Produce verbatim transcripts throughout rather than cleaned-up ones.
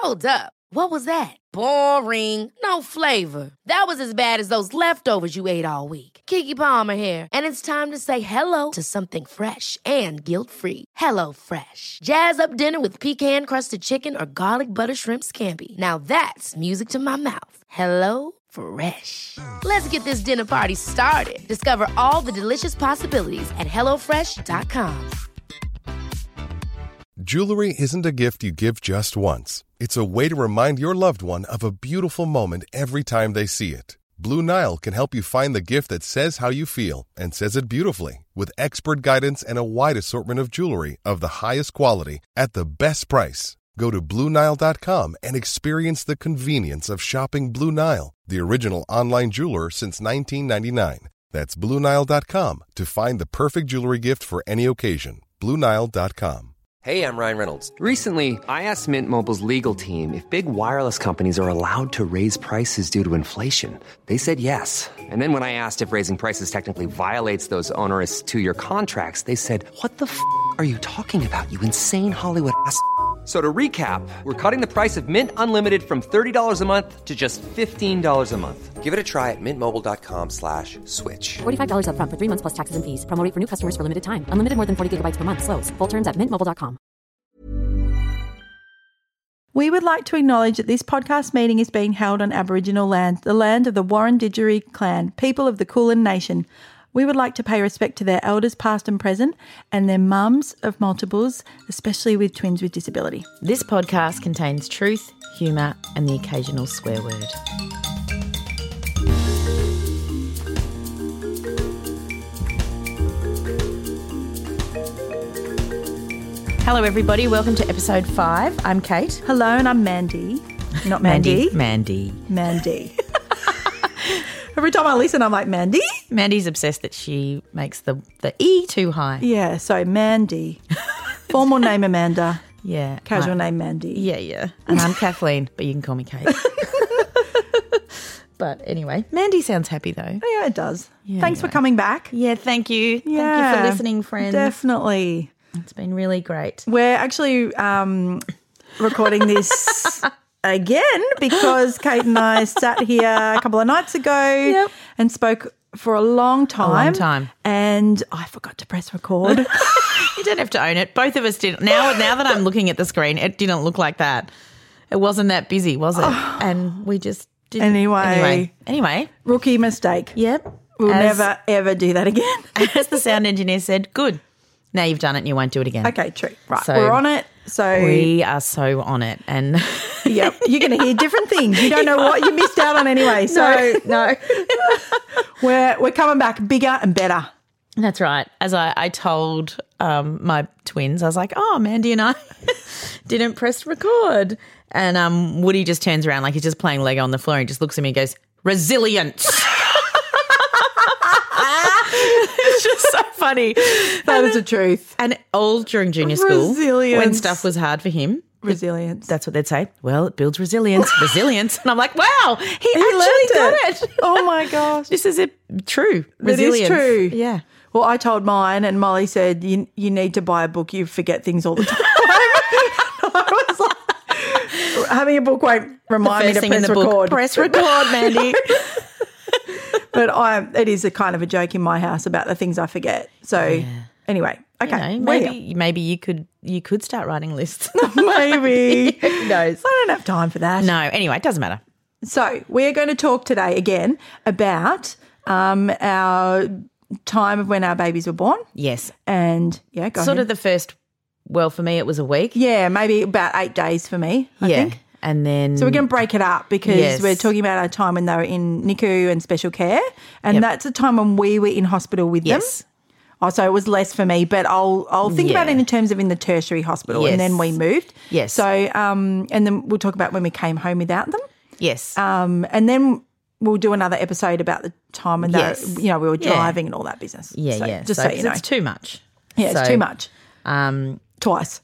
Hold up. What was that? Boring. No flavor. That was as bad as those leftovers you ate all week. Keke Palmer here. And it's time to say hello to something fresh and guilt-free. Hello Fresh. Jazz up dinner with pecan-crusted chicken or garlic butter shrimp scampi. Now that's music to my mouth. Hello Fresh. Let's get this dinner party started. Discover all the delicious possibilities at hello fresh dot com. Jewelry isn't a gift you give just once. It's a way to remind your loved one of a beautiful moment every time they see it. Blue Nile can help you find the gift that says how you feel and says it beautifully, with expert guidance and a wide assortment of jewelry of the highest quality at the best price. Go to Blue Nile dot com and experience the convenience of shopping Blue Nile, the original online jeweler since nineteen ninety-nine. That's Blue Nile dot com to find the perfect jewelry gift for any occasion. Blue Nile dot com. Hey, I'm Ryan Reynolds. Recently, I asked Mint Mobile's legal team if big wireless companies are allowed to raise prices due to inflation. They said yes. And then when I asked if raising prices technically violates those onerous two-year contracts, they said, what the f*** are you talking about, you insane Hollywood ass f- So to recap, we're cutting the price of Mint Unlimited from thirty dollars a month to just fifteen dollars a month. Give it a try at mintmobile.com slash switch. forty-five dollars up front for three months plus taxes and fees. Promo rate for new customers for limited time. Unlimited more than forty gigabytes per month. Slows full terms at mint mobile dot com. We would like to acknowledge that this podcast meeting is being held on Aboriginal land, the land of the Wurundjeri clan, people of the Kulin Nation. We would like to pay respect to their elders past and present and their mums of multiples, especially with twins with disability. This podcast contains truth, humour and the occasional swear word. Hello everybody, welcome to episode five. I'm Kate. Hello, and I'm Mandy. Not Mandy. Mandy. Mandy. Every time I listen, I'm like, Mandy? Mandy's obsessed that she makes the, the E too high. Yeah, so Mandy. Formal name Amanda. Yeah. Casual I, name Mandy. Yeah, yeah. And I'm Kathleen, but you can call me Kate. But anyway, Mandy sounds happy though. Yeah, it does. Yeah, Thanks anyway. for coming back. Yeah, thank you. Yeah, thank you for listening, friends. Definitely. It's been really great. We're actually um, recording this again because Kate and I sat here a couple of nights ago Yep. and spoke for a long time. A long time. And I forgot to press record. You don't have to own it. Both of us didn't. Now, now that I'm looking at the screen, it didn't look like that. It wasn't that busy, was it? Oh. And we just didn't. Anyway. Anyway. Anyway. Rookie mistake. Yep. We'll As- never, ever do that again. As the sound engineer said, good. Now you've done it and you won't do it again. Okay, true. Right. So We're on it. So we are so on it. And yep, you're going to hear different things. You don't know what you missed out on anyway. So no. we're we're coming back bigger and better. That's right. As I, I told um, my twins, I was like, oh, Mandy and I didn't press record. And um, Woody just turns around like he's just playing Lego on the floor and just looks at me and goes, resilience. It's just so funny. That is the truth. And all during junior school, Resilience. when stuff was hard for him, Resilience. that's what they'd say. Well, it builds resilience. Resilience. And I'm like, wow, he, He actually learned got it. it. Oh my gosh. This is it. True. It Resilience. is true. Yeah. Well, I told mine and Molly said, you, you need to buy a book. You forget things all the time. I was like, having a book won't remind me First to thing in press the book, record. press record, Mandy. But I, it is a kind of a joke in my house about the things I forget. So anyway, okay. You know, we're maybe maybe you could you could start writing lists. here. Maybe. Who knows? I don't have time for that. No, anyway, it doesn't matter. So we're going to talk today again about um, our time of when our babies were born. Yes. And, yeah, go sort ahead. of the first, well, for me it was a week. Yeah, maybe about eight days for me, I yeah. think. And then So we're going to break it up because Yes. we're talking about our time when they were in N I C U and special care, and Yep. that's the time when we were in hospital with Yes. them. Oh, so it was less for me, but I'll I'll think about Yeah. it in terms of in the tertiary hospital, Yes. and then we moved. Yes. So um, and then we'll talk about when we came home without them. Yes. Um, and then we'll do another episode about the time when Yes. they, you know, we were Yeah. driving and all that business. yeah, So, yeah. Just so so, you know, it's too much. yeah, it's So, too much. Um, Twice.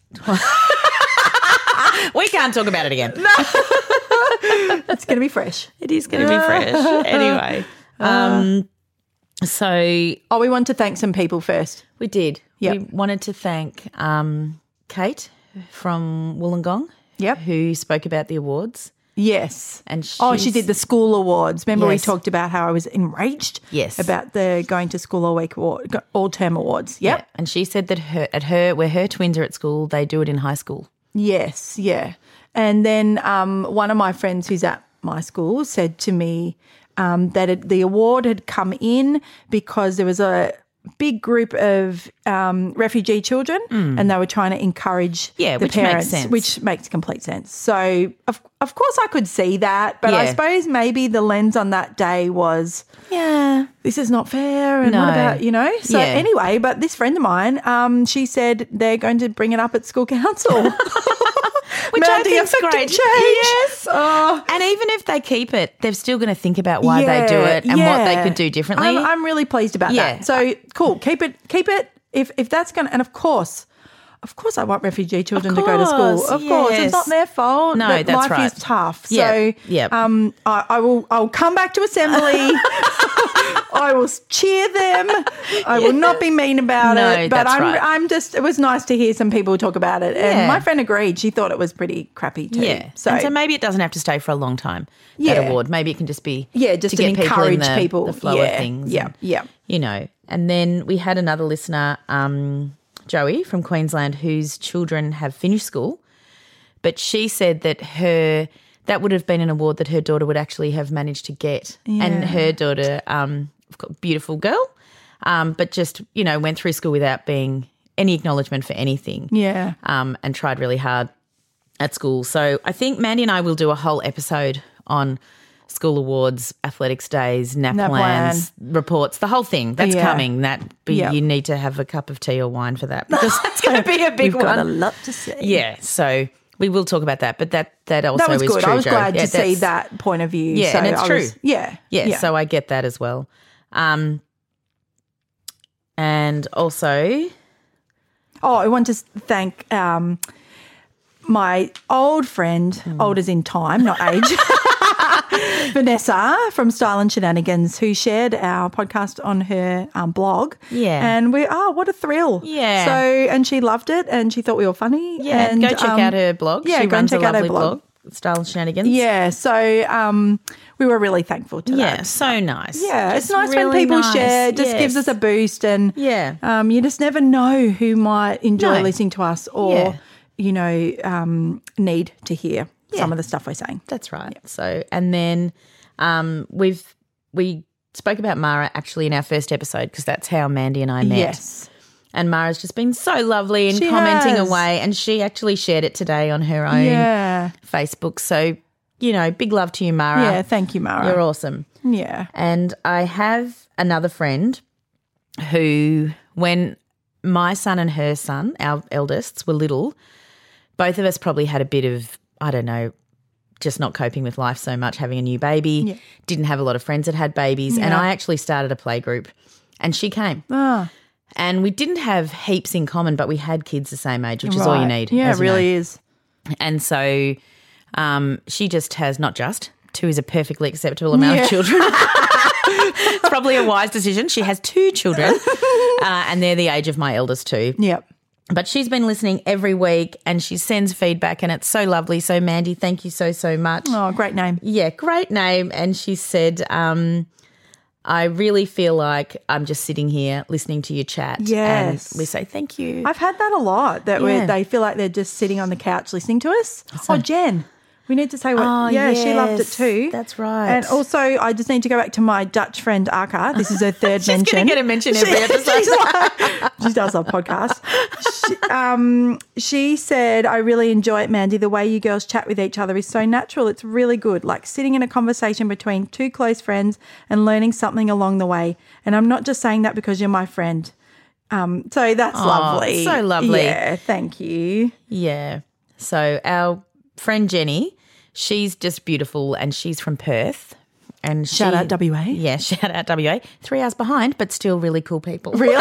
we can't talk about it again. It's going to be fresh. It is going to be fresh. Anyway. Um, so Oh, we want to thank some people first. we did. Yep. We wanted to thank um, Kate from Wollongong, Yep. who spoke about the awards. Yes. And oh, she she's- did the school awards. Remember we Yes. talked about how I was enraged? Yes. About the going to school all week award, all term awards. Yep. Yeah. And she said that her at her where her twins are at school, they do it in high school. Yes, yeah. And then um, one of my friends who's at my school said to me um, that it, the award had come in because there was a big group of um, refugee children and they were trying to encourage Yeah, the which makes parents, sense. which makes complete sense. So, of, of course, I could see that, but I Yeah. suppose maybe the lens on that day was, Yeah. this is not fair and No. what about, you know? So Yeah. anyway, but this friend of mine, um, she said they're going to bring it up at school council. Which I Mandy, think's effective great. change. Yes. Oh. And even if they keep it, they're still going to think about why they do it and what they could do differently. I'm, I'm really pleased about Yeah. that. So cool, keep it, keep it. If if that's going to, and of course, of course, I want refugee children to go to school. course, Of course, yes. it's not their fault. No, but that's life right. is tough. Yeah, So yeah. um, I, I will. I'll come back to assembly. I will cheer them. I will not be mean about No, it. But that's I'm, right. I'm just. It was nice to hear some people talk about it, and Yeah. my friend agreed. She thought it was pretty crappy too. Yeah. So, and so maybe it doesn't have to stay for a long time, Yeah. that award. Maybe it can just be Yeah, just to to get people encourage in the, people. the flow Yeah, of things. yeah, and, yeah. You know. And then we had another listener, um, Joey from Queensland, whose children have finished school. But she said that her that would have been an award that her daughter would actually have managed to get. And her daughter, um, got a beautiful girl, um, but just, you know, went through school without being any acknowledgement for anything. Yeah. Um, and tried really hard at school. So I think Mandy and I will do a whole episode on school awards, athletics days, nap, Nap plans, reports, the whole thing. That's Yeah. coming. That be, Yeah. you need to have a cup of tea or wine for that because that's going to be a big We've one. got a lot to say. Yeah, so we will talk about that, but that that also That was is good. true. I was Jo. glad Yeah, to see that's- that point of view. Yeah, so and it's I true. was- yeah, Yeah, so I get that as well. Um, and also, oh, I want to s- thank um, my old friend, Hmm. old as in time, not age, Vanessa from Style and Shenanigans, who shared our podcast on her um, blog. Yeah. And we, oh, what a thrill. Yeah. So, and she loved it and she thought we were funny. yeah, and, go check um, out her blog. yeah, she go and runs check a out her lovely blog. blog, Style and Shenanigans. Yeah. So um, we were really thankful to Yeah, that. so nice. Yeah, Just it's nice when really people nice. share. It just Yes. gives us a boost, and Yeah. um, you just never know who might enjoy No. listening to us, or Yeah. you know, um, need to hear Yeah. some of the stuff we're saying. That's right. So, and then um, we've we spoke about Mara actually in our first episode because that's how Mandy and I met. Yes, And Mara's just been so lovely and She commenting has. away, and she actually shared it today on her own yeah, Facebook. So, you know, big love to you, Mara. yeah. Thank you, Mara. You're awesome. Yeah, And I have another friend who, when my son and her son, our eldest, were little, both of us probably had a bit of, I don't know, just not coping with life so much, having a new baby, Yeah. didn't have a lot of friends that had babies. And Yeah. I actually started a play group and she came. ah, And we didn't have heaps in common, but we had kids the same age, which is all you right. need. Yeah, as it you know. really is. And so um, she just has, not just, two is a perfectly acceptable amount Yeah. of children. It's probably a wise decision. She has two children uh, and they're the age of my eldest two. Yep. But she's been listening every week and she sends feedback and it's so lovely. So Mandy, thank you so, so much. Oh, great name. Yeah, great name. And she said, um, I really feel like I'm just sitting here listening to you chat. Yes. And we say thank you. I've had that a lot. That we Yeah. they feel like they're just sitting on the couch listening to us. Oh, Jen. We need to say what. Oh, yeah, she loved it yes, too. that's right. And also, I just need to go back to my Dutch friend Aka. This is her third She's mention. going to get a mention every She- episode. she's like- she does our podcast. She, um, she said, I really enjoy it, Mandy. The way you girls chat with each other is so natural. It's really good, like sitting in a conversation between two close friends and learning something along the way. And I'm not just saying that because you're my friend. Um, so that's lovely. so lovely. Yeah, thank you. Yeah. So our friend Jenny, she's just beautiful and she's from Perth. And Shout she- out W A. Yeah, shout out W A. Three hours behind, but still really cool people. Really?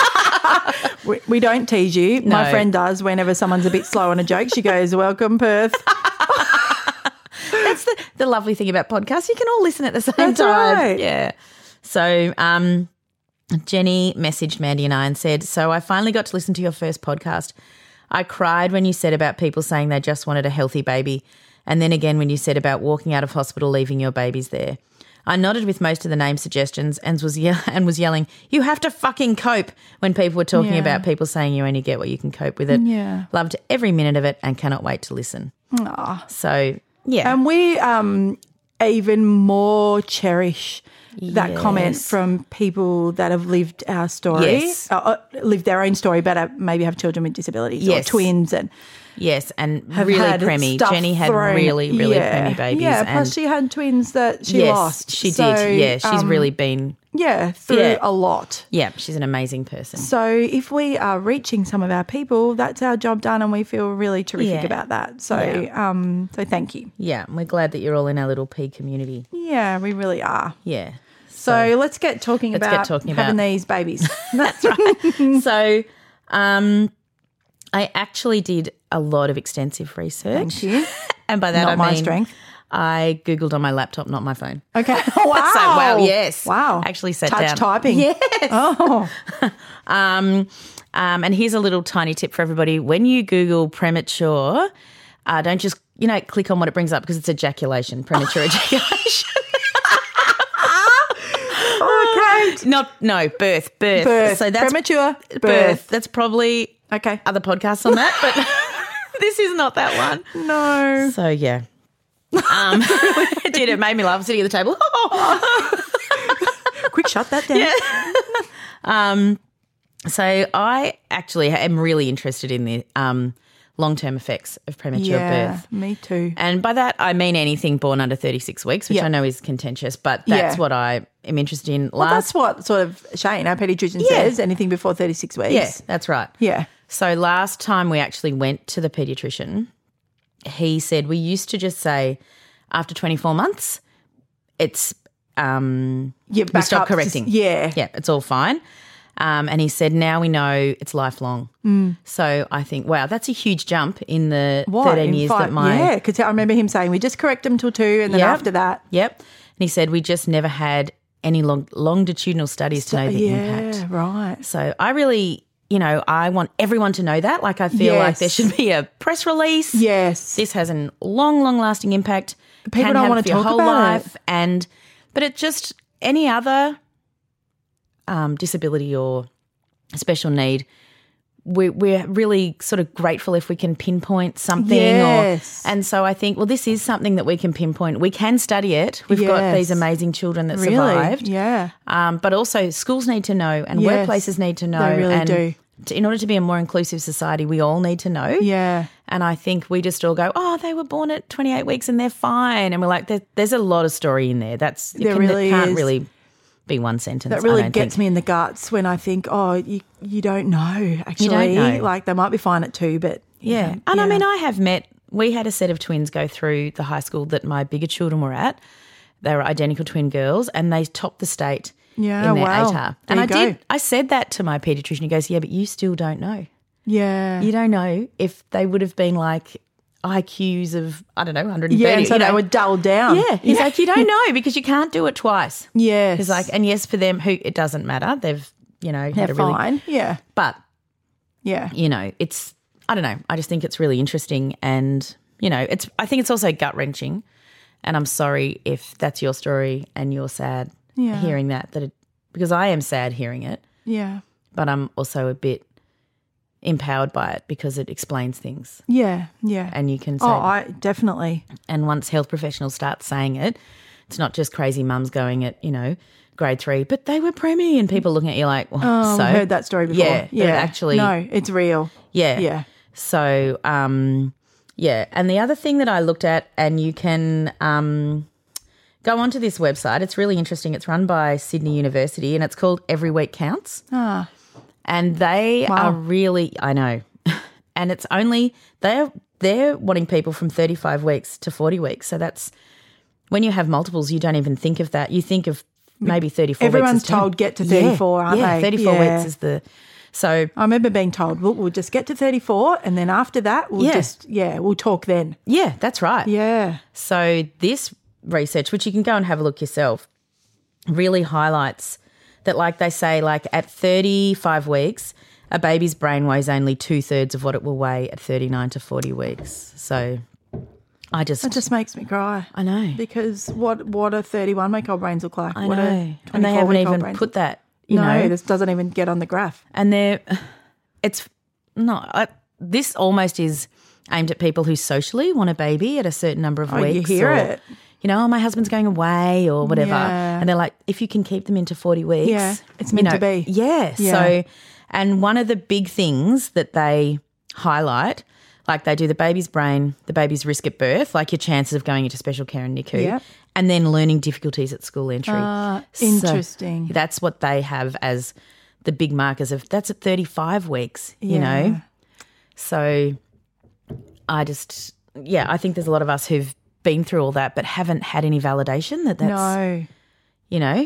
we, we don't tease you. My No. friend does whenever someone's a bit slow on a joke. She goes, welcome, Perth. That's the, the lovely thing about podcasts. You can all listen at the same That's time. right. Yeah. So um, Jenny messaged Mandy and I and said, so I finally got to listen to your first podcast. I cried when you said about people saying they just wanted a healthy baby, and then again when you said about walking out of hospital leaving your babies there. I nodded with most of the name suggestions and was ye- and was yelling, you have to fucking cope, when people were talking Yeah. about people saying you only get what you can cope with it. Yeah. Loved every minute of it and cannot wait to listen. Aw. So, yeah. And we um, even more cherish that comment Yes. from people that have lived our story, Yes. uh, uh, lived their own story, but uh, maybe have children with disabilities Yes. or twins and Yes, and have really had preemie. stuff Jenny had thrown- really, really yeah. preemie babies. Yeah, and plus she had twins that she yes, lost. she So, did. Yeah, she's um, really been, yeah, through Yeah. a lot. yeah, she's an amazing person. So if we are reaching some of our people, that's our job done, and we feel really terrific Yeah. about that. So, Yeah. um, so thank you. Yeah, and we're glad that you're all in our little P community. Yeah, we really are. Yeah. So, let's get talking Let's about get talking having about- these babies. That's right. So, um, I actually did a lot of extensive research. Thank you. And by that Not I my mean strength. I Googled on my laptop, not my phone. Okay. Wow. So, wow, yes. Wow. Actually sat Touch down. typing. Yes. Oh. Um, um, and here's a little tiny tip for everybody. When you Google premature, uh, don't just, you know, click on what it brings up because it's ejaculation, premature ejaculation. Okay. Not, no, birth, birth. Birth. So that's Premature birth. birth. That's probably Okay. other podcasts on that, but this is not that one. No. So, yeah. Um, it did. It made me laugh. I'm sitting at the table. Quick, shut that down. Um, so I actually am really interested in the um, long-term effects of premature Yeah, birth. me too. And by that, I mean anything born under thirty-six weeks, which Yeah. I know is contentious, but that's Yeah. what I am interested in. Well, that's what sort of Shane, our paediatrician, Yeah. says. Anything before thirty-six weeks. Yeah, that's right. Yeah. So last time we actually went to the paediatrician, he said we used to just say after twenty-four months, it's um, Yeah, we back stop up to- correcting. yeah. yeah, it's all fine. Um, and he said now we know it's lifelong. Mm. So I think wow, that's a huge jump in the What? thirteen In years five- that my Yeah, because I remember him saying we just correct them till two and then Yep. after that. Yep. And he said we just never had any long, longitudinal studies to know the yeah, impact. right. So I really, you know, I want everyone to know that. Like I feel like Yes. there should be a press release. Yes. This has a long, long lasting impact. People Can don't have wanna for your talk whole about life. it. And but it just any other um, disability or special need, we, we're really sort of grateful if we can pinpoint something. Yes. Or, and so I think, well, this is something that we can pinpoint. We can study it. We've got Yes. these amazing children that Really? survived. Yeah. Um, but also schools need to know and Yes. workplaces need to know. They really and do. to- in order to be a more inclusive society, we all need to know. Yeah. And I think we just all go, oh, they were born at twenty-eight weeks and they're fine. And we're like, there, there's a lot of story in there. That's it There can, really it can't is. really be one sentence. That I really don't gets think. me in the guts when I think, oh, you you don't know actually. know. Like they might be fine at two, but you Yeah. know, And I yeah. mean, I have met, we had a set of twins go through the high school that my bigger children were at. They were identical twin girls and they topped the state Yeah, in their wow. A T A R. There And you I go. did, I said that to my paediatrician. He goes, yeah, but you still don't know. yeah, You don't know if they would have been like I Qs of, I don't know, one hundred thirty. yeah, and so you know. they were dulled down. Yeah. He's like, you don't know because you can't do it twice. yes, He's like, and yes, for them, who it doesn't matter. They've, you know, had they're a really, fine. Yeah, but yeah, you know, it's, I don't know. I just think it's really interesting. And, you know, it's, I think it's also gut wrenching. And I'm sorry if that's your story and you're sad Yeah. hearing that, that it, because I am sad hearing it, yeah, but I'm also a bit empowered by it because it explains things. yeah, yeah. And you can say, oh, I definitely. and once health professionals start saying it, it's not just crazy mums going at, you know, grade three, but they were preemie and people looking at you like, well, Oh, so I've heard that story before. Yeah, but yeah. actually, no, it's real. yeah, Yeah. So, um, yeah, and the other thing that I looked at, and you can um, go onto this website. It's really interesting. It's run by Sydney University, and it's called Every Week Counts. Ah, And they Wow. are really, I know, and it's only they're they're wanting people from thirty-five weeks to forty weeks. So that's when you have multiples, you don't even think of that. You think of maybe thirty-four. Everyone's weeks as ten. told get to thirty-four, yeah, aren't yeah, they? thirty-four Yeah. weeks is the so I remember being told, well, we'll just get to thirty-four, and then after that, we'll Yeah. just yeah, we'll talk then. yeah, that's right. Yeah, So this research, which you can go and have a look yourself, really highlights that, like they say, like at thirty-five weeks, a baby's brain weighs only two-thirds of what it will weigh at thirty-nine to forty weeks. So I just... It just makes me cry. I know. Because what what a thirty-one-week-old brains look like. I what know. A and they haven't even brains. put that, you no, know. this doesn't even get on the graph. And they're... It's... No, I, this almost is aimed at people who socially want a baby at a certain number of Oh, weeks. you hear or, it. You know, oh, my husband's going away or whatever. Yeah. And they're like, if you can keep them into forty weeks. Yeah, it's you meant know, to be. Yeah. Yeah. So, and one of the big things that they highlight, like they do the baby's brain, the baby's risk at birth, like your chances of going into special care and N I C U, Yeah. and then learning difficulties at school entry. Ah, So interesting. that's what they have as the big markers of that's at thirty-five weeks, you Yeah. know. So I just, yeah, I think there's a lot of us who've been through all that but haven't had any validation that that's, No. you know.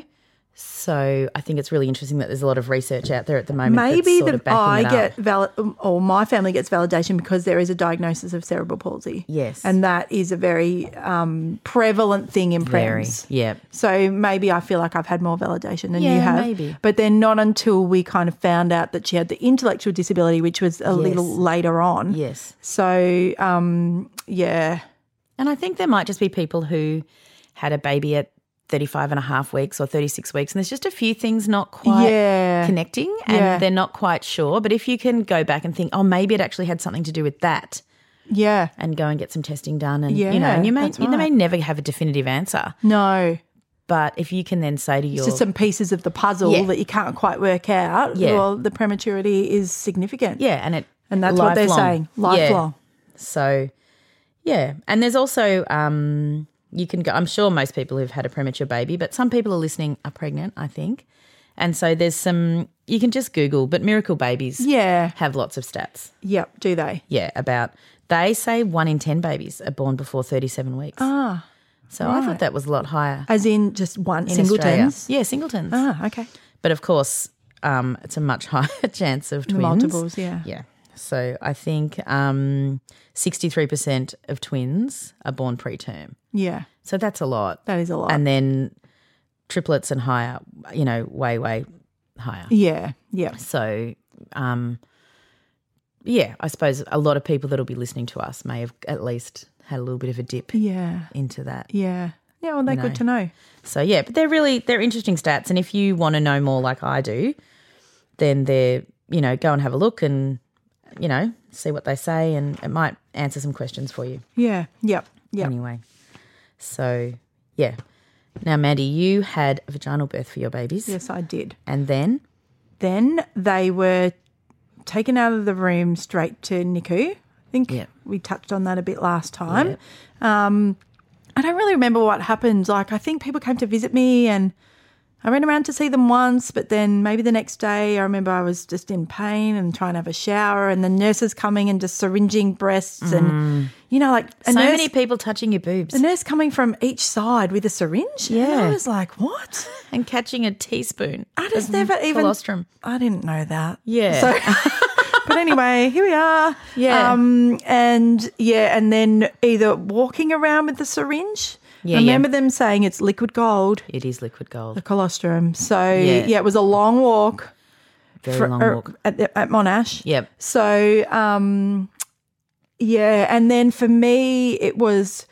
So I think it's really interesting that there's a lot of research out there at the moment Maybe that's sort the, of backing I it up. get valid, or my family gets validation because there is a diagnosis of cerebral palsy. Yes. And that is a very um, prevalent thing in Very, prems. yeah. So maybe I feel like I've had more validation than Yeah, you have. maybe. But then not until we kind of found out that she had the intellectual disability, which was a little later on. Yes. So, um, yeah. And I think there might just be people who had a baby at thirty-five and a half weeks or thirty-six weeks and there's just a few things not quite Yeah. connecting and Yeah. they're not quite sure. But if you can go back and think, oh, maybe it actually had something to do with that Yeah. and go and get some testing done and, Yeah, you know, and you may, that's you may right. never have a definitive answer. No. But if you can then say to your... It's just some pieces of the puzzle Yeah. that you can't quite work out. Yeah. Well, the prematurity is significant. Yeah, and it... And that's what they're lifelong. saying, lifelong. Yeah. So, yeah. And there's also... um You can go, I'm sure most people who've had a premature baby, but some people are listening are pregnant, I think. And so there's some, you can just Google, but miracle babies Yeah. have lots of stats. Yep, do they? Yeah, about, they say one in ten babies are born before thirty-seven weeks. Ah. So I thought that was a lot higher. As in just one, in singletons? Australia. Yeah, singletons. Ah, okay. But of course, um, it's a much higher chance of twins. Multiples, yeah. Yeah. So I think um, sixty-three percent of twins are born preterm. Yeah, So that's a lot. that is a lot. And then triplets and higher, you know, way, way higher. yeah, yeah. So, um, yeah, I suppose a lot of people that will be listening to us may have at least had a little bit of a dip Yeah, into that. yeah. Yeah, well, they're You good know. to know. So, yeah, but they're really, they're interesting stats. And if you want to know more like I do, then they're, you know, go and have a look and, you know, see what they say and it might answer some questions for you. Yeah, yep, yep. Anyway, so, yeah. Now, Mandy, you had a vaginal birth for your babies. Yes, I did. And then? Then they were taken out of the room straight to N I C U. I think Yep. we touched on that a bit last time. Um, I don't really remember what happened. Like, I think people came to visit me and I ran around to see them once, but then maybe the next day I remember I was just in pain and trying to have a shower and the nurses coming and just syringing breasts and, you know, like a So nurse, many people touching your boobs a nurse coming from each side with a syringe. And Yeah. I was like, what? and catching a teaspoon. I just of never even colostrum. I didn't know that. Yeah. So, but anyway, here we are. Yeah. Um, and yeah, and then either walking around with the syringe. Yeah, I yeah. remember them saying it's liquid gold, It is liquid the gold. colostrum. So Yeah. yeah, it was a long walk. Very for- long er, walk. at, the- at Monash. Yep. So um, yeah, and then for me it was,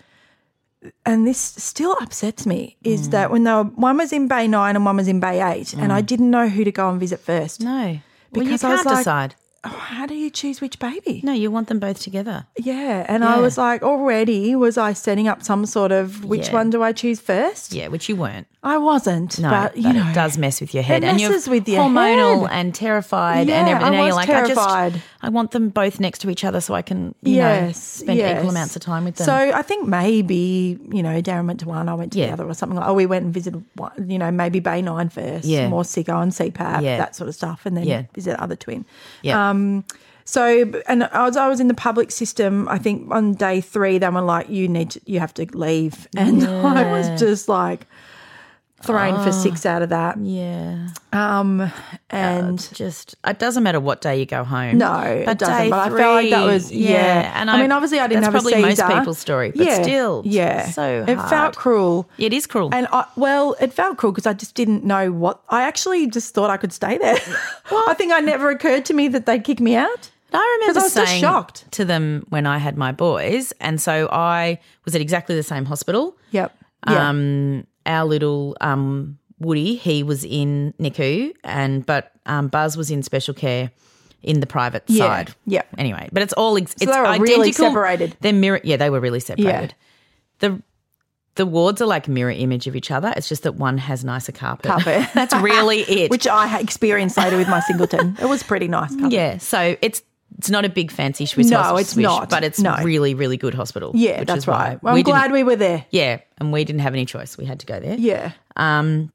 and this still upsets me, is Mm. that when they were, one was in Bay nine and one was in Bay eight, and I didn't know who to go and visit first. No. Well, you Because I was can't like- decide. Oh, how do you choose which baby? No, you want them both together. Yeah, and I Yeah. was like, already was I setting up some sort of which Yeah. one do I choose first? Yeah, which you weren't. I wasn't, No, but you know, it does mess with your head. it and you're messes with your hormonal head. and terrified Yeah, and everything. I Now was you're like, terrified. I just I want them both next to each other so I can, you yes, know, spend yes. equal amounts of time with them. So I think maybe you know Darren went to one, I went to Yeah. the other, or something like. Oh, we went and visited one, you know, maybe Bay Nine first, Yeah. more sicko and C PAP, Yeah. that sort of stuff, and then Yeah. visit the other twin. Yeah. Um, so and I was I was in the public system. I think on day three they were like, you need to, you have to leave, and I was just like. thrown for six out of that. Yeah. Um, and It's just it doesn't matter what day you go home. no, it but doesn't. day But I felt like that three, was yeah. And I, mean, obviously, I didn't that's have probably a Caesar. most people's story, but yeah, still, yeah, so it hard. felt cruel. It is cruel. And I, well, it felt cruel because I just didn't know what. I actually just thought I could stay there. I think it never occurred to me that they'd kick me out. I remember 'Cause I was just saying shocked. to them when I had my boys, and so I was at exactly the same hospital. Yep. Yeah. Um, our little um, Woody, he was in N I C U, and but um, Buzz was in special care in the private Yeah, side. yeah. Anyway, but it's all ex- So it's they were identical. really separated. They're mirror. Yeah, they were really separated. Yeah. The the wards are like mirror image of each other. It's just that one has nicer carpet. Carpet. That's really it. Which I ha- experienced later with my singleton. It was pretty nice. Carpet. Yeah, so it's it's not a big fancy Swiss No, hospital, it's swish, not. but it's No. really, really good hospital. Yeah, which that's is why right. Well, I'm we didn't- glad we were there. Yeah, and we didn't have any choice. We had to go there. Yeah. Um,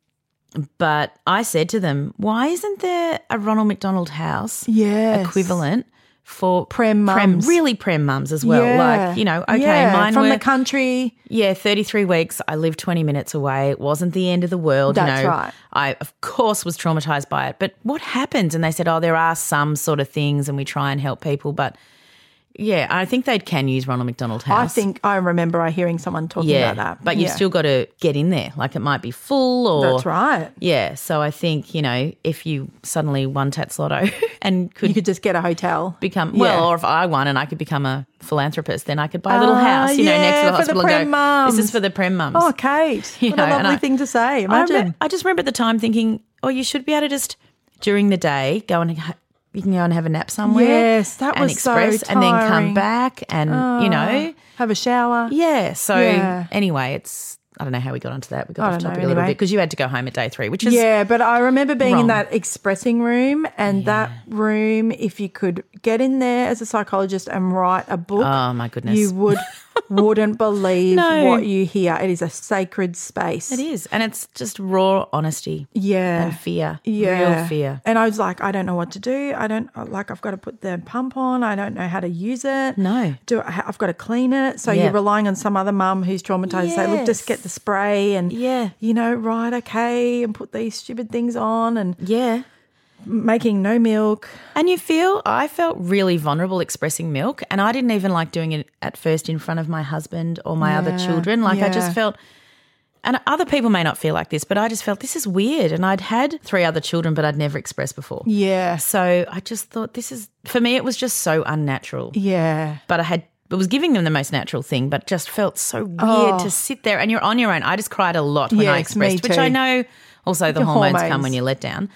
but I said to them, why isn't there a Ronald McDonald House Yes. equivalent for Prem mums. really prem mums as well? Yeah. Like, you know, okay, Yeah, mine from were, the country. yeah, thirty-three weeks. I lived twenty minutes away. It wasn't the end of the world. That's you know. right. I, of course, was traumatized by it. But what happens? And they said, oh, there are some sort of things and we try and help people. But, yeah, I think they can use Ronald McDonald House. I think I remember I hearing someone talking yeah, about that. but you've Yeah. still got to get in there. Like it might be full or That's right. yeah. So I think, you know, if you suddenly won Tats Lotto and could, You could just get a hotel. become, Yeah. well, or if I won and I could become a philanthropist, then I could buy a little Ah, house, you know, next to yeah, the for the hospital Prem and go, mums. this is for the Prem mums. Oh, Kate. You what know, a and lovely I- thing to say. I, Imagine. remember, I just remember at the time thinking, oh, you should be able to just, during the day, go and ha- you can go and have a nap somewhere. Yes, that and was so express, and then come tiring. back and, you know, Have a shower. yeah. So Yeah. anyway, it's, I don't know how we got onto that. We got I off don't topic know, a little anyway. bit because you had to go home at day three, which is Yeah, but I remember being wrong. in that expressing room, and that room, if you could get in there as a psychologist and write a book, oh my goodness, you would wouldn't believe No. what you hear. It is a sacred space. it is, and it's just raw honesty Yeah. and fear, Yeah. real fear. And I was like, I don't know what to do. I don't like. I've got to put the pump on. I don't know how to use it. No. Do I, I've got to clean it. So Yeah. you're relying on some other mum who's traumatized to say, look, just Yes. get the spray and Yeah. you know, right, okay, and put these stupid things on and Yeah. making no milk. And you feel, I felt really vulnerable expressing milk, and I didn't even like doing it at first in front of my husband or my other Yeah, children. Like I yeah. just felt, and other people may not feel like this, but I just felt this is weird. And I'd had three other children, but I'd never expressed before. Yeah. So I just thought this is, for me, it was just so unnatural. Yeah. But I had, it was giving them the most natural thing, but just felt so weird Oh. to sit there and you're on your own. I just cried a lot when I Yes, me expressed, which too. I know also the Your hormones, hormones. come when you let down.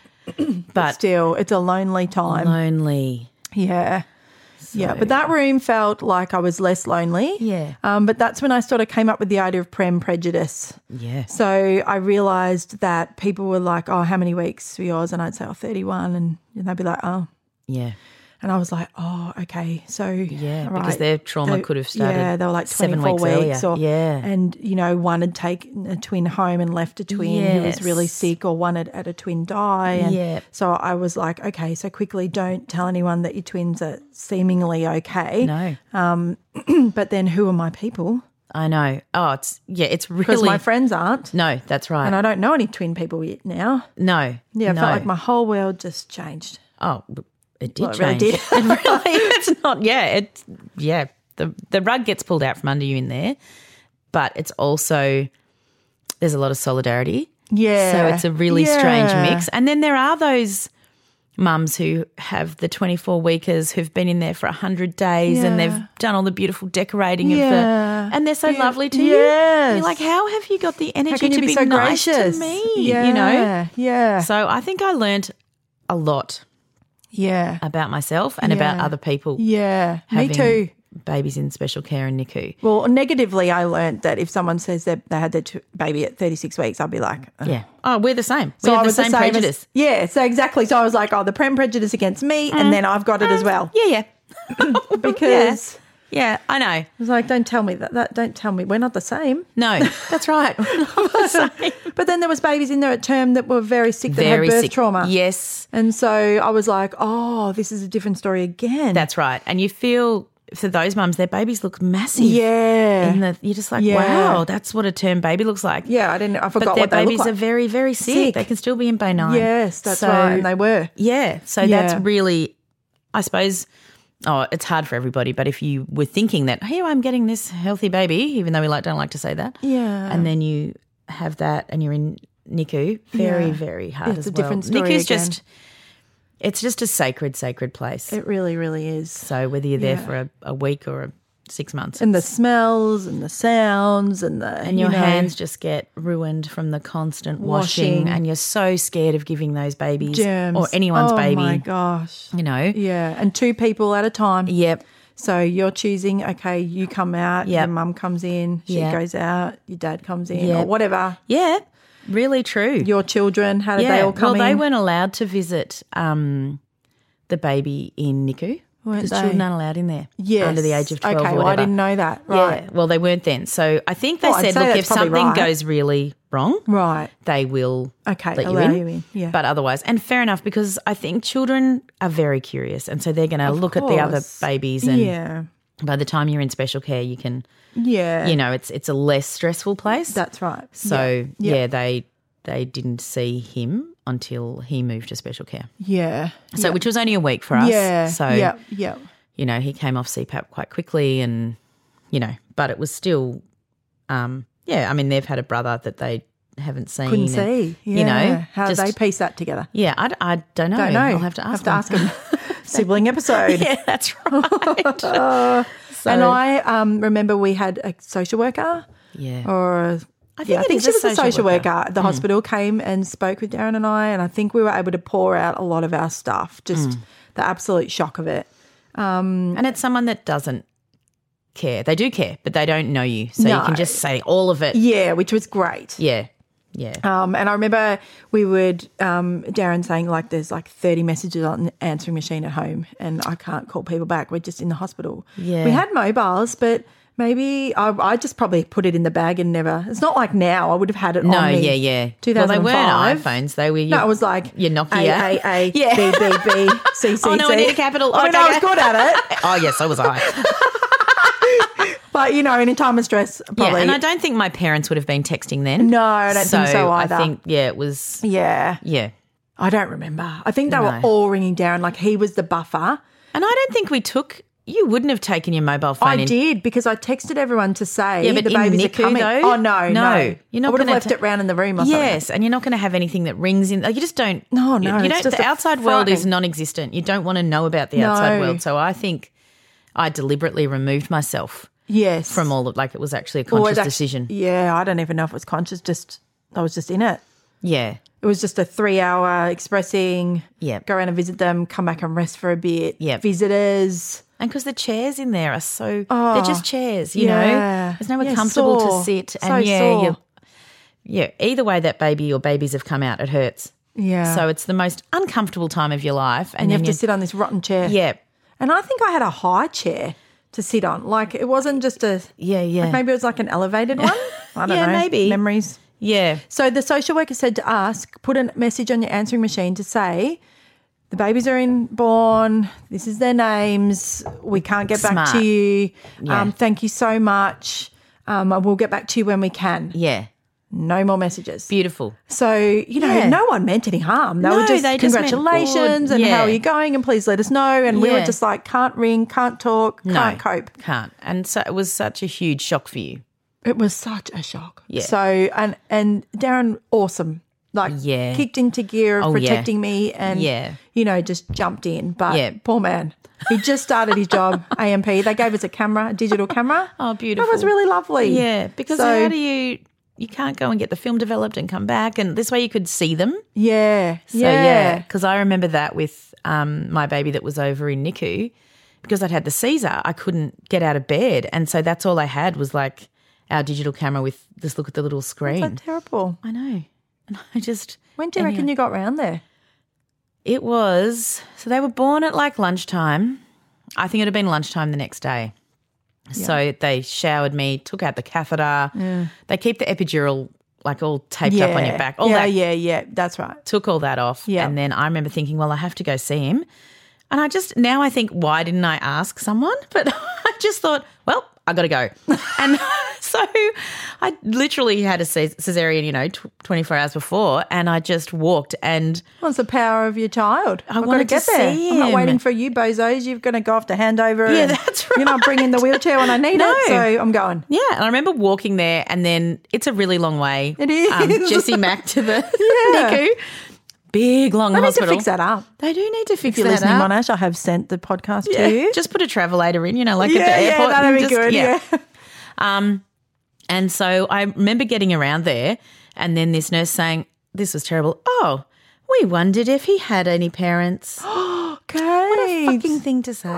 But Still, it's a lonely time. lonely. Yeah. Yeah, but that room felt like I was less lonely. Yeah. Um, but that's when I sort of came up with the idea of Prem prejudice. Yeah. So I realised that people were like, oh, how many weeks for yours? And I'd say, oh, thirty-one. And they'd be like, oh. Yeah. And I was like, oh, okay. So, Yeah, all because right. their trauma They- could have started Yeah, they were like seven twenty-four weeks weeks. earlier. Or, Yeah. And, you know, one had taken a twin home and left a twin who was really Yes. sick, or one had had a twin die. And Yeah. so I was like, okay, so quickly don't tell anyone that your twins are seemingly okay. No. But then who are my people? I know. Oh, it's, yeah, it's Because really. my friends aren't. No, that's right. And I don't know any twin people yet now. no. Yeah, I no. felt like my whole world just changed. Oh, it did Well, it really change. did. It really, it's not, yeah, it, yeah. The, the rug gets pulled out from under you in there, but it's also, there's a lot of solidarity. Yeah. So it's a really strange Yeah. mix. And then there are those mums who have the twenty-four weekers who've been in there for one hundred days and Yeah. they've done all the beautiful decorating Yeah. of the, and they're so Yeah. lovely to you. Yes. And you're like, how have you got the energy How can you to be, be, so nice gracious? to me? Yeah. You know? Yeah. So I think I learnt a lot yeah. about myself and about Yeah. other people Yeah. Me having too. babies in special care and N I C U. Well, negatively, I learned that if someone says that they had their t- baby at thirty-six weeks, I'd be like, Ugh. Yeah. Oh, we're the same. We So have I the was same, the same prejudice. As, yeah, so exactly. So I was like, oh, the Prem prejudice against me, and then I've got it as well. Yeah, yeah. Because Yeah, I know. I was like, don't tell me that, that. Don't tell me. We're not the same. No, that's right. But then there was babies in there at term that were very sick that Very had birth sick. trauma. Yes, And so I was like, oh, this is a different story again. that's right. And you feel for those mums, their babies look massive. Yeah. In the, you're just like, Yeah. wow, that's what a term baby looks like. Yeah, I didn't. I forgot But their what they babies look like. are very, very sick. Sick. They can still be in benign. Yes, that's So- right. And they were. Yeah. So Yeah. that's really, I suppose, oh, it's hard for everybody. But if you were thinking that, here I'm getting this healthy baby, even though we like don't like to say that. Yeah. And then you have that and you're in N I C U, very, Yeah. very hard It's as a well. different story N I C U's again. just, it's just a sacred, sacred place. It really, really is. So whether you're there Yeah. for a, a week or a six months. And the smells and the sounds and the and your you know, hands just get ruined from the constant washing, Washing. and you're so scared of giving those babies germs or anyone's oh baby. Oh my gosh. You know? Yeah, and two people at a time. Yep. So you're choosing, okay, you come out, Yep. your mum comes in, she Yep. goes out, your dad comes in, Yep. or whatever. Yeah. Really true. Your children, how did yeah. they all come well, in? they weren't allowed to visit um, the baby in N I C U Weren't because they? children aren't allowed in there Yes. under the age of twelve Okay, or well, whatever. I didn't know that. Right. Yeah. Well, they weren't then. So I think they Well, I'd said, say look, that's if probably something right. goes really wrong, Right. they will Okay, let you allow in. you in, yeah. But otherwise, and fair enough, because I think children are very curious, and so they're going to look at the other course. babies, and Yeah. by the time you're in special care, you can, Yeah. you know, it's it's a less stressful place. That's right. so Yeah. yeah, they they didn't see him until he moved to special care. Yeah. So which was only a week for us. Yeah. So yeah. Yeah. you know, he came off C PAP quite quickly, and you know, but it was still, um, yeah. I mean, they've had a brother that they haven't seen. Couldn't and, see. Yeah. You know, how just- did they piece that together? Yeah, I, I don't know. Don't know. I'll have to ask have to them. ask them. Sibling episode. Yeah, that's right. So- And I um, remember we had a social worker yeah. or a, I think yeah, I it think is she a was a social social worker. worker. at The hospital came and spoke with Darren and I, and I think we were able to pour out a lot of our stuff, just the absolute shock of it. And it's someone that doesn't care. They do care, but they don't know you. So you No. can just say all of it. Yeah, which was great. Yeah. Yeah. Um, and I remember we would, um, Darren saying like there's like thirty messages on the answering machine at home and I can't call people back. We're just in the hospital. Yeah. We had mobiles, but maybe I, I just probably put it in the bag and never, it's not like now I would have had it No, on me. yeah, yeah. two thousand five. Well, they weren't iPhones. They were your, No, it was like your Nokia. A, A, A, Yeah. B, B, B, C, C, Oh, no, C. I need a capital. I mean, Okay, I was yeah. good at it. Oh, yes, so was I. But, you know, in a time of stress, probably. Yeah, and I don't think my parents would have been texting then. No, I don't think so either. I think, yeah, it was, yeah. yeah. I don't remember. I think they were No. all ringing Darren like he was the buffer. And I don't think we took, you wouldn't have taken your mobile phone I in. did because I texted everyone to say Yeah, but the in babies N I are C U coming. though? Oh, no, No, no. you're not I would have gonna left ta- it round in the room or something. Yes, and you're not going to have anything that rings in. Like you just don't. No, no, You, you it's don't. just The a outside world is frightening- non-existent. You don't want to know about the No. outside world. So I think I deliberately removed myself Yes. from all of. Like it was actually a Or conscious it act- decision. Yeah, I don't even know if it was conscious. Just I was just in it. Yeah. It was just a three-hour expressing. Yep. Go around and visit them. Come back and rest for a bit. Yep. Visitors. And because the chairs in there are so, they're just chairs, you yeah. know. There's nowhere Yeah, comfortable sore. to sit. So And yeah, sore. you yeah. Either way, that baby or babies have come out, it hurts. Yeah. So it's the most uncomfortable time of your life, and, and you then have to sit on this rotten chair. Yeah, And I think I had a high chair to sit on. Like it wasn't just a. yeah, yeah, Like maybe it was like an elevated one. I don't Yeah, know. maybe. Memories. yeah. So the social worker said to us, put a message on your answering machine to say, the babies are inborn, this is their names, we can't get back Smart. to you. Yeah. Um, thank you so much. Um, we'll get back to you when we can. Yeah, No more messages. beautiful. So, you know, Yeah. no one meant any harm. They No, were just they just meant congratulations good. and Yeah. how are you going and please let us know. And we were Yeah. just like, can't ring, can't talk, can't no, cope. can't. And so it was such a huge shock for you. It was such a shock. Yeah. So and and Darren, awesome. Like Yeah. kicked into gear of Oh, yeah. protecting me and Yeah. you know, just jumped in. But Yeah. poor man. He just started his job, A M P. They gave us a camera, a digital camera. Oh, beautiful. That was really lovely. Yeah, because So- how do you? You can't go and get the film developed and come back, and this way you could see them. Yeah. So yeah. yeah, because I remember that with um, my baby that was over in N I C U, because I'd had the Caesar, I couldn't get out of bed, and so that's all I had was like our digital camera with just look at the little screen. That's terrible. I know, and I just When do you reckon you got round there? it was so they were born at like lunchtime. I think it had been lunchtime the next day. So they showered me, took out the catheter. They keep the epidural like all taped up on your back. All yeah, that yeah, yeah. That's right. took all that off. Yeah. And then I remember thinking, well, I have to go see him. And I just, now I think, why didn't I ask someone? But I just thought, well, I got to go. And so I literally had a ces- cesarean, you know, tw- twenty-four hours before, and I just walked and What's the power of your child? I I've wanted got to to get there. see I'm not him. waiting for you, bozos. You're going to go off to handover. Yeah, and that's You're not bringing the wheelchair when I need No. it, so I'm going. yeah, and I remember walking there, and then it's a really long way. It is. Um, Jessie Mack to the Yeah. N I C U. Big, long I need hospital. to fix that up. They do need to fix If you're that listening, up. Monash, I have sent the podcast Yeah, to you. just put a travelator in, you know, like yeah, at the airport. yeah, that'd and be just- good, yeah. Um, and so I remember getting around there and then this nurse saying, this was terrible. Oh, we wondered if he had any parents. Okay. What a fucking thing to say.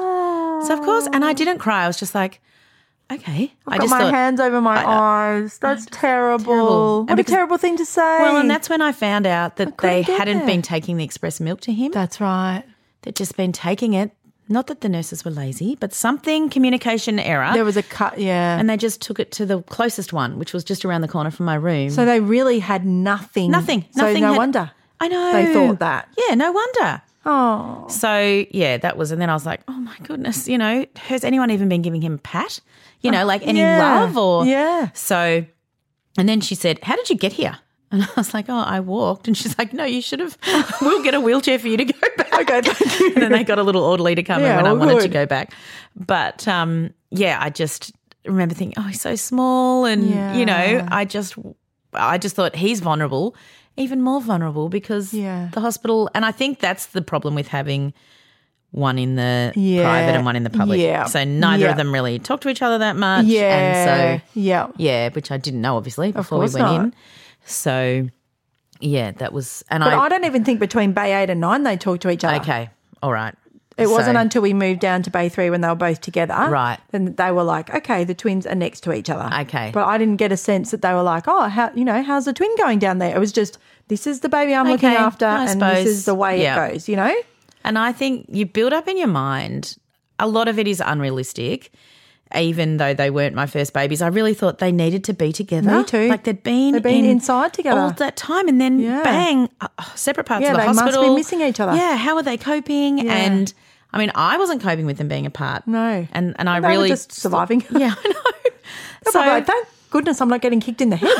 So, of course, and I didn't cry. I was just like, okay. I've I got just my thought, hands over my eyes. That's terrible. terrible. And What a because- terrible thing to say. well, and that's when I found out that couldn't they get hadn't there. been taking the express milk to him. That's right. They'd just been taking it. Not that the nurses were lazy, but something, communication error. There was a cut, yeah. and they just took it to the closest one, which was just around the corner from my room. So they really had nothing. nothing. So nothing no had- wonder. I know. They thought that. Yeah, no wonder. Oh. So, yeah, that was, and then I was like, oh my goodness, you know, has anyone even been giving him a pat? You know, like any yeah. love or. Yeah. So, and then she said, how did you get here? And I was like, oh, I walked. And she's like, no, you should have, we'll get a wheelchair for you to go back. Okay, thank you. And then they got a little orderly to come Yeah, in when I well, wanted to good. go back. But, um, yeah, I just remember thinking, oh, he's so small. And, you know, Yeah. I just, I just thought he's vulnerable, even more vulnerable because Yeah. the hospital, and I think that's the problem with having one in the Yeah. private and one in the public. Yeah. So neither Yeah. of them really talk to each other that much. Yeah. And so, yeah. yeah, which I didn't know, obviously, before we course went not. in. So, yeah, that was, and But I, I, don't even think between Bay eight and nine they talked to each other. okay, all right. It wasn't So- until we moved down to Bay three when they were both together. Right. Then they were like, okay, the twins are next to each other. Okay. But I didn't get a sense that they were like, oh, how you know, how's the twin going down there? It was just, this is the baby I'm looking Okay, after I and this suppose. is the way Yeah. it goes, you know? And I think you build up in your mind, a lot of it is unrealistic, even though they weren't my first babies. I really thought they needed to be together. Me too. Like they'd been, They'd been in inside together. all that time and then Yeah. bang, uh, separate parts Yeah, of the they must be hospital. missing each other. Yeah, how are they coping? Yeah. And I mean, I wasn't coping with them being apart. No. And and I They were really just surviving. Yeah, I know. They're probably like, thank goodness I'm not getting kicked in the head.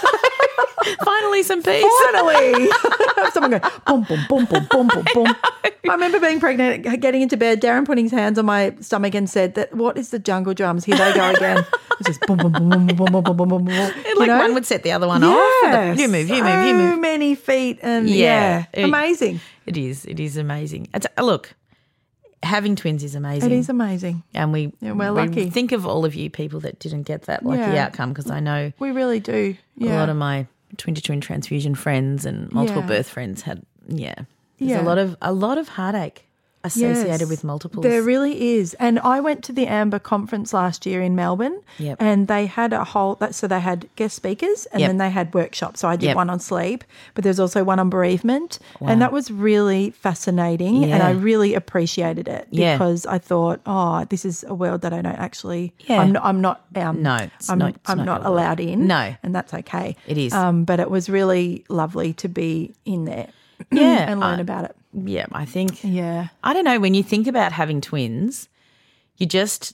finally some peace. Finally. Someone go, boom, boom, boom, boom, boom, boom, boom. I remember being pregnant, getting into bed, Darren putting his hands on my stomach and said that, what is the jungle drums? Here they go again. It's just boom, boom, boom, boom, boom, boom, boom, boom, boom, boom. Like You know? one would set the other one off. Yes. You move, you move, you So move. many feet and Yeah. yeah, amazing. It is. It is amazing. It's, uh, look, having twins is amazing. It is amazing. And we, Yeah, we're we lucky. think of all of you people that didn't get that lucky Yeah. outcome because I know We really do. Yeah. a lot of my twin to twin transfusion friends and multiple Yeah. birth friends had, yeah. There's Yeah. a lot of a lot of heartache associated Yes, with multiples. There really is. And I went to the Amber conference last year in Melbourne Yep. and they had a whole, that, so they had guest speakers and Yep. then they had workshops. So I did Yep. one on sleep, but there's also one on bereavement. And that was really fascinating and Yeah. I really appreciated it Yeah. because I thought, oh, this is a world that I don't actually, Yeah. I'm not, I'm not, um, No, it's I'm, not- it's I'm not not your world. allowed in. No. And that's okay. It is. Um, but it was really lovely to be in there Yeah, and learn I- about it. yeah, I think Yeah. I don't know, when you think about having twins, you just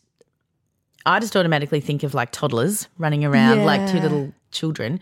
I just automatically think of like toddlers running around like two Yeah. little children.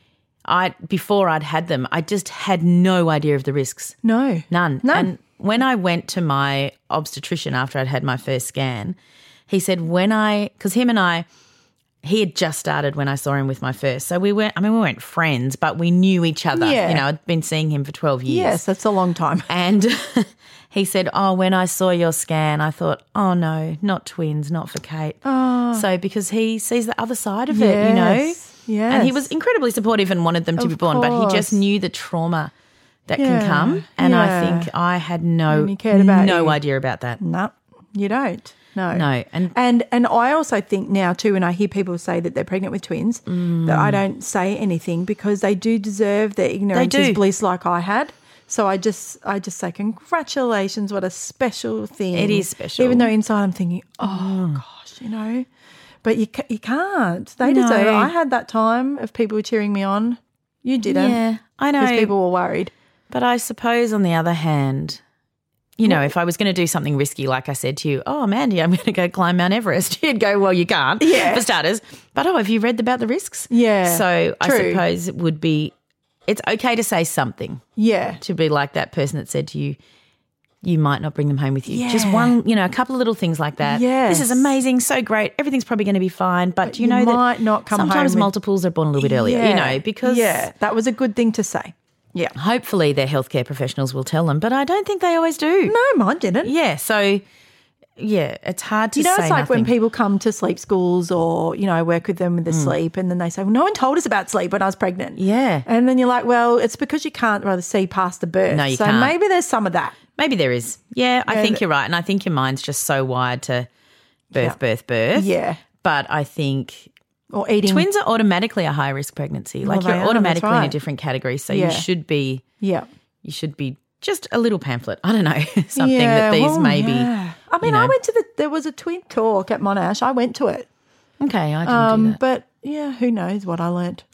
I before I'd had them, I just had no idea of the risks. No. None. None. And when I went to my obstetrician after I'd had my first scan, he said when I because him and I he had just started when I saw him with my first. So we weren't I mean we weren't friends, but we knew each other. Yeah. You know, I'd been seeing him for twelve years. Yes, that's a long time. And he said, oh, when I saw your scan, I thought, oh, no, not twins, not for Kate. Oh. So because he sees the other side of it, you know. Yes, yes. And he was incredibly supportive and wanted them to Of be born, but he just course. knew the trauma that Yeah, can come. And I yeah. think I had no, And he cared about no you. idea about that. No, you don't. No. No, and- and and I also think now too, when I hear people say that they're pregnant with twins, Mm. that I don't say anything because they do deserve their ignorance do. is bliss like I had. So I just I just say congratulations, what a special thing. It is special. Even though inside I'm thinking, oh gosh, you know. But you ca- you can't. They No. deserve it. I had that time of people cheering me on. You didn't. Yeah, I know. Because people were worried. But I suppose on the other hand, you know, if I was going to do something risky, like I said to you, oh, Mandy, I'm going to go climb Mount Everest, you'd go, well, you can't, Yeah. for starters. But, oh, have you read about the risks? Yeah, So I true. suppose it would be, it's okay to say something, Yeah. to be like that person that said to you, you might not bring them home with you. Yeah. Just one, you know, a couple of little things like that. Yes. This is amazing, so great. Everything's probably going to be fine. But, you you know might that not come home sometimes with- multiples are born a little bit earlier, you know, because Yeah, that was a good thing to say. Yeah. hopefully their healthcare professionals will tell them. But I don't think they always do. No, mine didn't. Yeah, so, yeah, it's hard to You know, say it's like nothing. when people come to sleep schools or, you know, I work with them with the Mm. sleep and then they say, well, no one told us about sleep when I was pregnant. Yeah. And then you're like, well, it's because you can't rather see past the birth. No, you so can't. maybe there's some of that. Maybe there is. Yeah, I Yeah, think th- you're right. And I think your mind's just so wired to birth, Yeah. birth, birth. Yeah. But I think Or eating. twins are automatically a high risk pregnancy. Like they you're are, that's automatically in a right. different category. So Yeah. you should be Yeah. you should be just a little pamphlet. I don't know. Something yeah, that these well, maybe yeah. I mean, you know. I went to the, there was a twin talk at Monash. I went to it. Okay, I didn't do Um, that. but yeah, who knows what I learnt.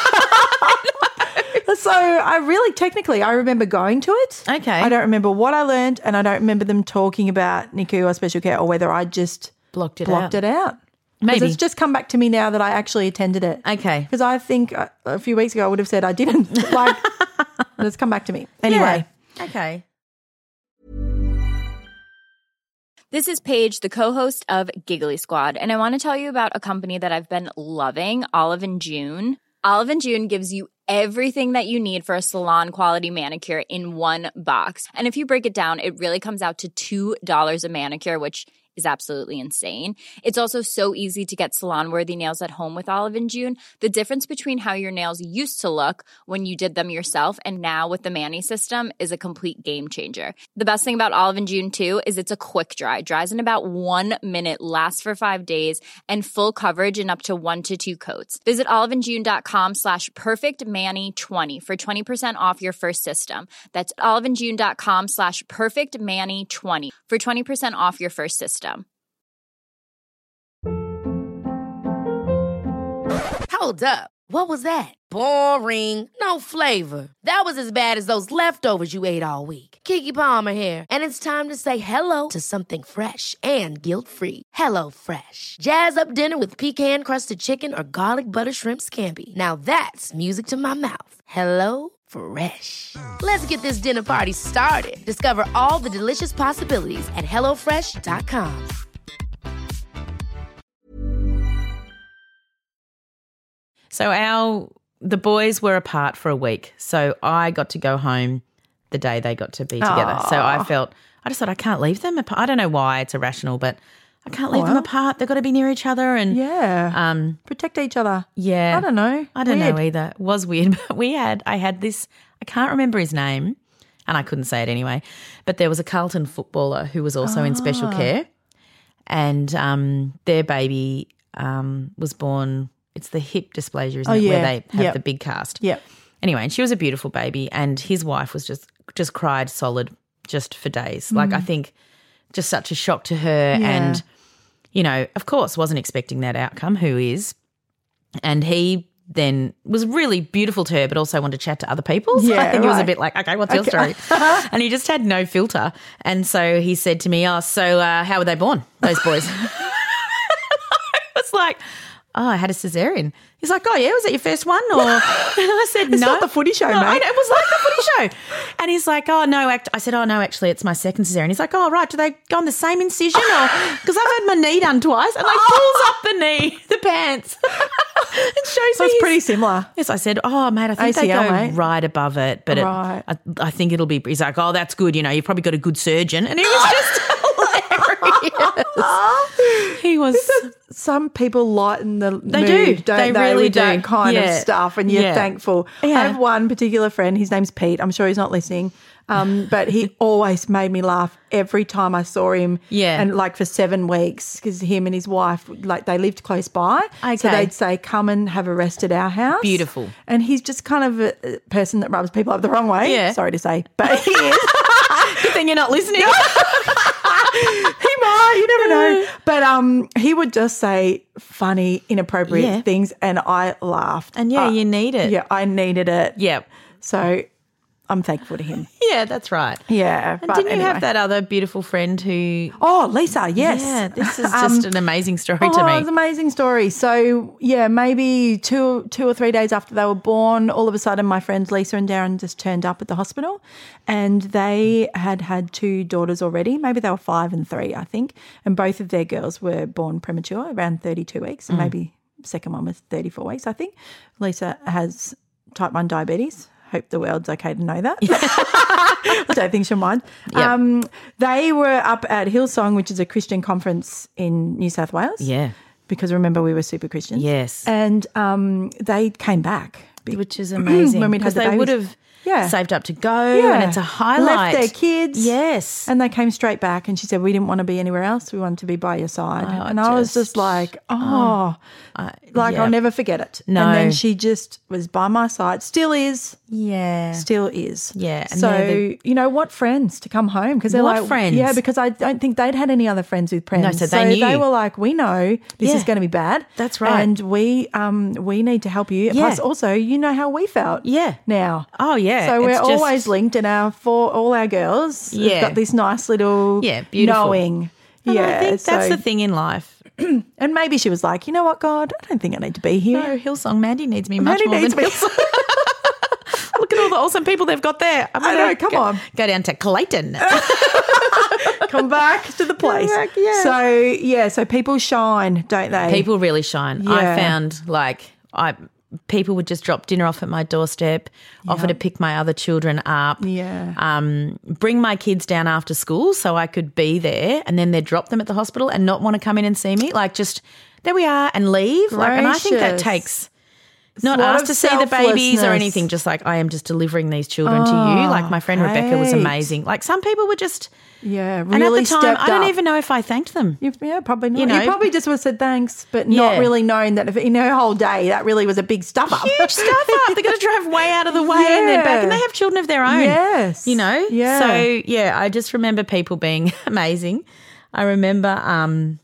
So I really, technically, I remember going to it. Okay. I don't remember what I learned, and I don't remember them talking about N I C U or special care, or whether I just Blocked it blocked out. it out. Because Maybe. it's just come back to me now that I actually attended it. Okay. Because I think uh, a few weeks ago I would have said I didn't. Like, but it's come back to me. Anyway. Yeah. Okay. This is Paige, the co-host of Giggly Squad, and I want to tell you about a company that I've been loving, Olive and June. Olive and June gives you everything that you need for a salon-quality manicure in one box. And if you break it down, it really comes out to two dollars a manicure, which is absolutely insane. It's also so easy to get salon-worthy nails at home with Olive and June. The difference between how your nails used to look when you did them yourself and now with the Mani system is a complete game changer. The best thing about Olive and June, too, is it's a quick dry. Dries in about one minute, lasts for five days, and full coverage in up to one to two coats. Visit oliveandjune.com slash perfectmani20 for twenty percent off your first system. That's oliveandjune.com slash perfectmani20 for twenty percent off your first system. Hold up. What was that? Boring. No flavor. That was as bad as those leftovers you ate all week. Keke Palmer here, and it's time to say hello to something fresh and guilt-free. Hello Fresh. Jazz up dinner with pecan-crusted chicken or garlic butter shrimp scampi. Now that's music to my mouth. Hello Fresh. Let's get this dinner party started. Discover all the delicious possibilities at hello fresh dot com. So our the boys were apart for a week. So I got to go home the day they got to be together. So I felt I just thought I can't leave them apart. I don't know why it's irrational, but I can't leave them Well. apart. They've got to be near each other and Yeah. um Protect each other. yeah. I don't know. I don't Weird. know either. It was weird, but we had I had this I can't remember his name and I couldn't say it anyway. But there was a Carlton footballer who was also in special Ah. care and um their baby um was born it's the hip dysplasia, isn't Oh, it? Where yeah. they have Yep. the big cast. Yep. Anyway, and she was a beautiful baby and his wife was just just cried solid just for days. Like I think just such a shock to her Mm. Yeah. and, you know, of course wasn't expecting that outcome, who is. And he then was really beautiful to her but also wanted to chat to other people. So I Yeah, think he was a right. bit like, okay, what's your story? And he just had no filter. And so he said to me, oh, so uh, how were they born, those boys? I was like, oh, I had a cesarean. He's like, oh, yeah, was that your first one? Or and I said, It's no. not the footy show, No, I mate. know, it was like the footy show. And he's like, oh, no. Act-. I said, oh, no, actually, it's my second cesarean. He's like, oh, right, do they go on the same incision? Or because I've had my knee done twice. And like pulls up the knee, the pants. It shows So me it's his- pretty similar. Yes, I said, oh, mate, I think A C L, they go mate. right above it. But it, Right. I, I think it'll be, he's like, oh, that's good. You know, you've probably got a good surgeon. And he was just hilarious. He was, Some people lighten the They mood, do. don't They they, really with that do. kind Yeah. of stuff, and you're Yeah. thankful. Yeah. I have one particular friend. His name's Pete. I'm sure he's not listening, um, but he always made me laugh every time I saw him. Yeah. and like for seven weeks because him and his wife, like they lived close by. So Okay. they'd say, "Come and have a rest at our house." Beautiful. And he's just kind of a a person that rubs people up the wrong way. Yeah. Sorry to say, but he is. good thing you're not listening. He might, you never know. But um, he would just say funny, inappropriate Yeah. things, and I laughed. And yeah, Uh, you need it. Yeah, I needed it. Yeah. So I'm thankful to him. Yeah, that's right. Yeah. And but didn't you anyway. have that other beautiful friend who... Oh, Lisa, yes. Yeah, this is Um, just an amazing story oh, to me. it's an amazing story. So, yeah, maybe two two or three days after they were born, all of a sudden my friends Lisa and Darren just turned up at the hospital, and they had had two daughters already. Maybe they were five and three, I think, and both of their girls were born premature, around thirty-two weeks, and maybe the second one was thirty-four weeks, I think. Lisa has type one diabetes. Hope the world's okay to know that. I don't think she'll mind. Yep. Um, they were up at Hillsong, which is a Christian conference in New South Wales. Yeah. Because remember, we were super Christians. Yes. And um, they came back. Which is amazing. When we'd had because the they babies. would have Yeah. saved up to go Yeah. and it's a highlight. Left their kids. Yes. And they came straight back, and she said, we didn't want to be anywhere else. We wanted to be by your side. Oh, and I was just- just like, oh, like yeah. I'll never forget it. No. And then she just was by my side. Still is. Yeah. Still is. Yeah, and So, they're the- you know, what friends to come home? Because they're What like, friends? Yeah, because I don't think they'd had any other friends with friends. so they knew. they were like, we know this Yeah. is going to be bad. That's right. And we um we need to help you. Yeah. Plus, also, you know how we felt. Yeah. Now. Oh, yeah. So we're It's just- always linked, and our for all our girls have Yeah. got this nice little Yeah, beautiful. knowing. And yeah, I think that's so- the thing in life. And maybe she was like, you know what, God, I don't think I need to be here. No, Hillsong Mandy needs me much Mandy more needs than me. Hillsong. Look at all the awesome people they've got there. I'm I gonna know, come go, on. Go down to Clayton. Come back to the place. back, yeah. So yeah, so people shine, don't they? People really shine. I Yeah. found like I people would just drop dinner off at my doorstep, offer to pick my other children up, Yeah. um, bring my kids down after school so I could be there, and then they'd drop them at the hospital and not want to come in and see me. Like just there we are and leave. Like, and I think that Gracious. takes not a lot asked of to see the babies or selflessness. anything, just like I am just delivering these children to you. Like my friend Rebecca was Kate. amazing. Like some people were just Yeah, and really at the time stepped I don't up. even know if I thanked them. You've, yeah, probably not. You You, know. probably just would have said thanks, but Yeah. not really known that if, in her whole day that really was a big stuff up. Huge stuff up. They got to drive way out of the way and then back, and they have children of their own. Yes. You know? Yeah. So, yeah, I just remember people being amazing. I remember um,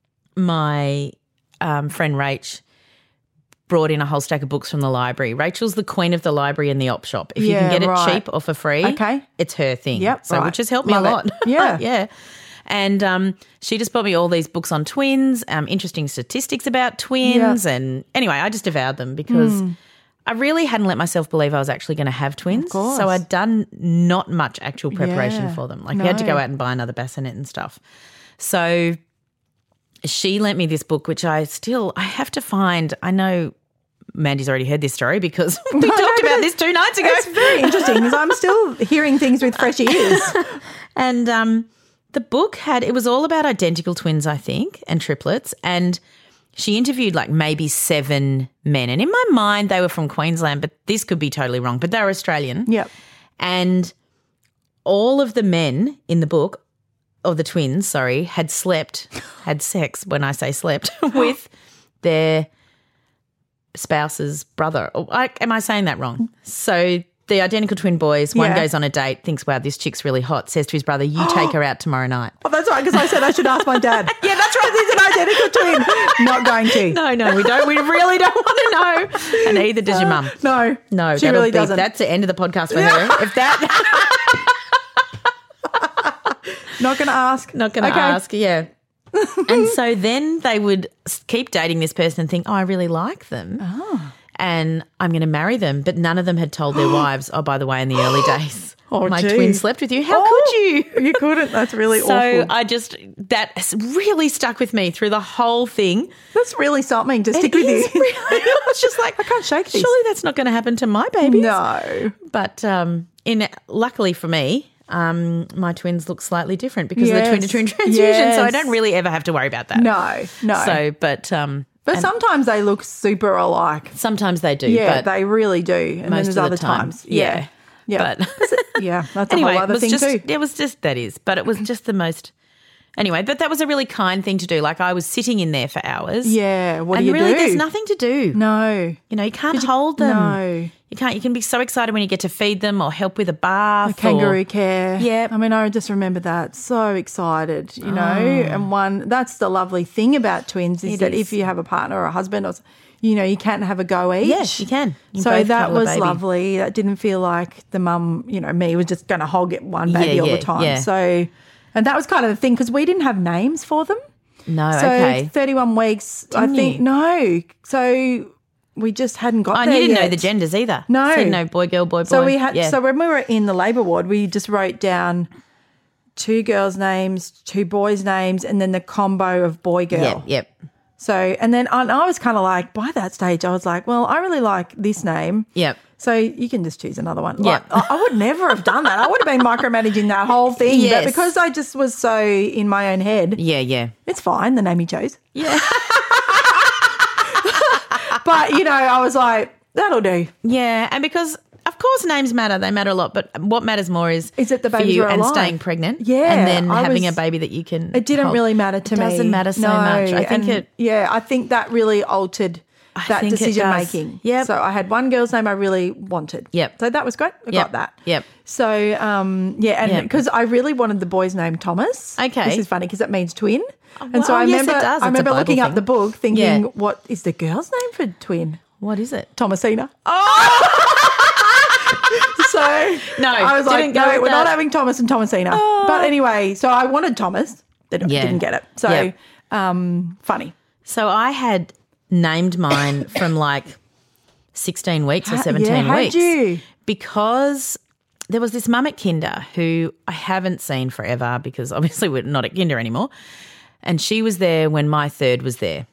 my um, friend Rach brought in a whole stack of books from the library. Rachel's the queen of the library and the op shop. If you Yeah, can get it right. cheap or for free, Okay. it's her thing. Yep, So right. which has helped me Love a it. lot. Yeah. yeah. And um, she just bought me all these books on twins, um, interesting statistics about twins. Yeah. And anyway, I just devoured them because I really hadn't let myself believe I was actually going to have twins. course. So I'd done not much actual preparation Yeah. for them. Like we had to go No. out and buy another bassinet and stuff. So she lent me this book, which I still, I have to find, I know Mandy's already heard this story because we No, talked no, about but this two nights ago. It's very interesting because I'm still hearing things with fresh ears. And um, the book had, it was all about identical twins, I think, and triplets. And she interviewed like maybe seven men. And in my mind, they were from Queensland, but this could be totally wrong. But they were Australian. Yep. And all of the men in the book, or the twins, sorry, had slept, had sex, when I say slept, with their spouse's brother. Or, I, am I saying that wrong? So the identical twin boys, one Yeah. goes on a date, thinks, wow, this chick's really hot, says to his brother, you take her out tomorrow night. Oh, that's right, because I said I should ask my dad. Yeah, that's right. He's an identical twin. Not going to. No, no, we don't. We really don't want to know. And neither does your mum. No. No, she that'll really be, doesn't. That's the end of the podcast for her. If that, Not going to ask. not going to Okay. ask, yeah. And so then they would s- keep dating this person and think, oh, I really like them. Oh. And I'm going to marry them. But none of them had told their wives, oh, by the way, in the early days, Oh, my gee. twin slept with you. How Oh, could you? You couldn't. That's really So awful. I just, that has really stuck with me through the whole thing. That's really something to stick It with is you. really, I was just like, I can't shake this. surely that's not going to happen to my babies. No. But um, in luckily for me, um, my twins look slightly different because of the Yes. twin to twin transfusion. So I Yes. don't really ever have to worry about that. No, no. So, but um, but and sometimes they look super alike. sometimes they do. Yeah, but they really do. And then most there's of the other time, times. yeah. Yeah. But yeah, that's anyway, a whole it other was thing just too. it was just that is, but it was just the most Anyway, but that was a really kind thing to do. Like I was sitting in there for hours. Yeah, what and do you really, do? there's nothing to do. No. You know, you can't hold them. No. You can't. You can be so excited when you get to feed them or help with a bath. The kangaroo or, care. Yeah. I mean, I just remember that. So excited, you know. Oh. And one, that's the lovely thing about twins is It that is. if you have a partner or a husband or, you know, you can have a go each. Yes, you can. You so both that cuddle a was baby. lovely. That didn't feel like the mum, you know, me was just going to hog it one baby Yeah, all yeah, the time. yeah. So, and that was kind of the thing because we didn't have names for them. No, So okay. thirty-one weeks, I Didn't think, you? no. So we just hadn't got Oh, and there you didn't yet. know the genders either. No. So no boy, girl, boy, boy. So we had. Yeah. So when we were in the labour ward, we just wrote down two girls' names, two boys' names, and then the combo of boy girl. Yep, yep, So and then and I was kind of like, by that stage, I was like, well, I really like this name. yep. So you can just choose another one. Yeah. Like, I I would never have done that. I would have been micromanaging that whole thing. Yes. But because I just was so in my own head, Yeah, yeah. it's fine, the name you chose. Yeah. But, you know, I was like, that'll do. Yeah, and because of course names matter, they matter a lot, but what matters more is Is that the for babies you were and alive. staying pregnant. Yeah, and then I having was- a baby that you can. It didn't hold. really matter to it me. Doesn't matter so No, much. I think and, it. Yeah, I think that really altered I that think it decision does. making. Yep. So I had one girl's name I really wanted. Yep. So that was great. I Yep. got that. Yep. So um, yeah, and Yep. because I really wanted the boy's name Thomas. Okay. This is funny because it means twin. and well, so I oh, yes, it remember does. It's I a remember Bible looking up thing. the book thinking, Yeah. what is the girl's name for twin? What is it? Thomasina. Oh. So No, I was like, didn't go no, with we're not that. having Thomas and Thomasina. But anyway, so I wanted Thomas. They d- Yeah. didn't get it. So Yep. um, funny. So I had named mine from like sixteen weeks or How- seventeen yeah, how'd weeks you? because there was this mum at Kinder who I haven't seen forever because obviously we're not at Kinder anymore, and she was there when my third was there.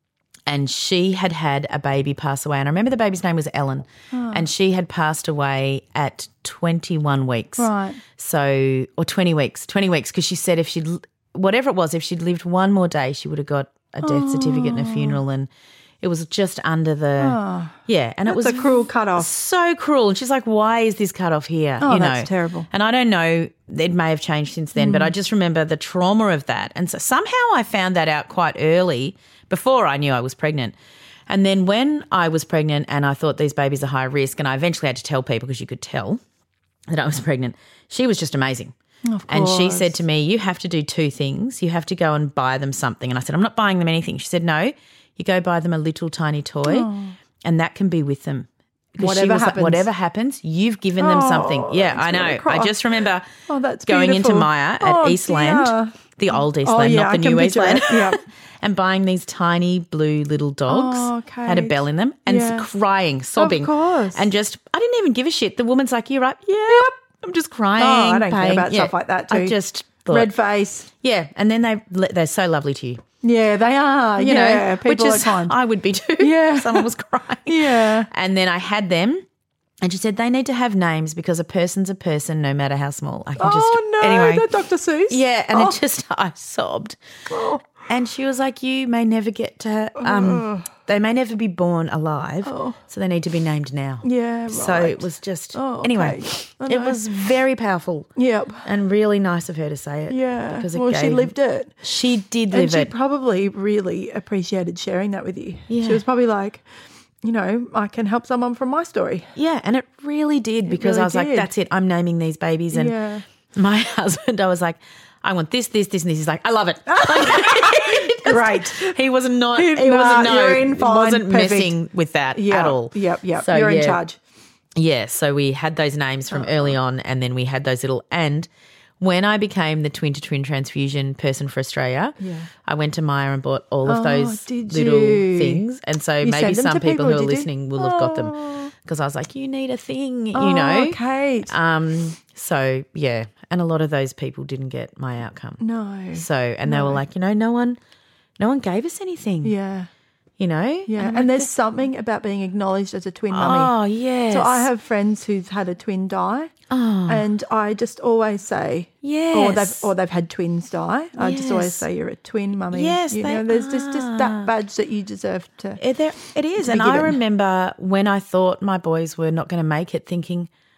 And she had had a baby pass away. And I remember the baby's name was Ellen. Oh. And she had passed away at twenty-one weeks. Right. So, or twenty weeks, twenty weeks, because she said if she'd, whatever it was, if she'd lived one more day, she would have got a death certificate and a funeral. And it was just under the, yeah. And it was That's a cruel cutoff. so cruel. And she's like, why is this cut off here? Oh, you know? that's terrible. And I don't know, it may have changed since then, but I just remember the trauma of that. And so somehow I found that out quite early before I knew I was pregnant. And then when I was pregnant and I thought these babies are high risk, and I eventually had to tell people because you could tell that I was pregnant, she was just amazing. Of And she course. said to me, you have to do two things. You have to go and buy them something. And I said, I'm not buying them anything. She said, no, you go buy them a little tiny toy and that can be with them. Because she Whatever was like, happens. whatever happens, you've given them Oh, something. Yeah, that's I know. gonna cry. I just remember Oh, that's going into beautiful. Maya at Oh, Eastland, dear. the old Oh, Eastland, yeah, not I the can new picture Eastland, it. Yeah. and buying these tiny blue little dogs, Oh, had a Kate. bell in them, and Yeah. crying, sobbing. course. And just, I didn't even give a shit. The woman's like, you're right. Yeah, I'm just crying. Oh, I don't care paying. about Yeah. stuff like that too. I just thought, Red face. yeah, and then they they're so lovely to you. Yeah, they are. You yeah, know, people which is are kind. I would be too. Yeah. Someone was crying. Yeah. And then I had them, and she said they need to have names because a person's a person, no matter how small. I can just Oh, no, anyway. that Doctor Seuss. Yeah, and Oh. it just I sobbed. And she was like, "You may never get to. Um, they may never be born alive, so they need to be named now." Yeah, So right. it was just Oh, anyway. okay. I It know. was very powerful. Yep. And really nice of her to say it. Yeah. because it Well, she gave- lived it. She did And live she it. probably really appreciated sharing that with you. Yeah. She was probably like, you know, I can help someone from my story. Yeah, and it really did because really I was like, did. that's it. I'm naming these babies. And Yeah. my husband, I was like, I want this, this, this, and this. He's like, I love it. Great. He was not, he Nah, wasn't, no, you're in, he fine, wasn't perfect. messing with that Yeah. at all. Yep, yep. So, You're in yeah. charge. Yeah, so we had those names from early on, and then we had those little, and when I became the twin to twin transfusion person for Australia, Yeah. I went to Maya and bought all of Oh, those did little you? things. And so You maybe sent them some to people, people, who are did you? listening will have got them Oh. because I was like, you need a thing, you Oh, know? Kate. Um, so yeah, and a lot of those people didn't get my outcome. no. So, and they were like, you know, no one, no one gave us anything. Yeah. You know. Yeah. I'm And, like, there's something about being acknowledged as a twin mummy. oh yes. So I have friends who've had a twin die, Oh and I just always say, yes. or they've or they've had twins die. I just always Yes. say you're a twin mummy. Yes, you they know, there's just just are. that badge that you deserve to. It, there, it is. be And I given. remember when I thought my boys were not going to make it, thinking,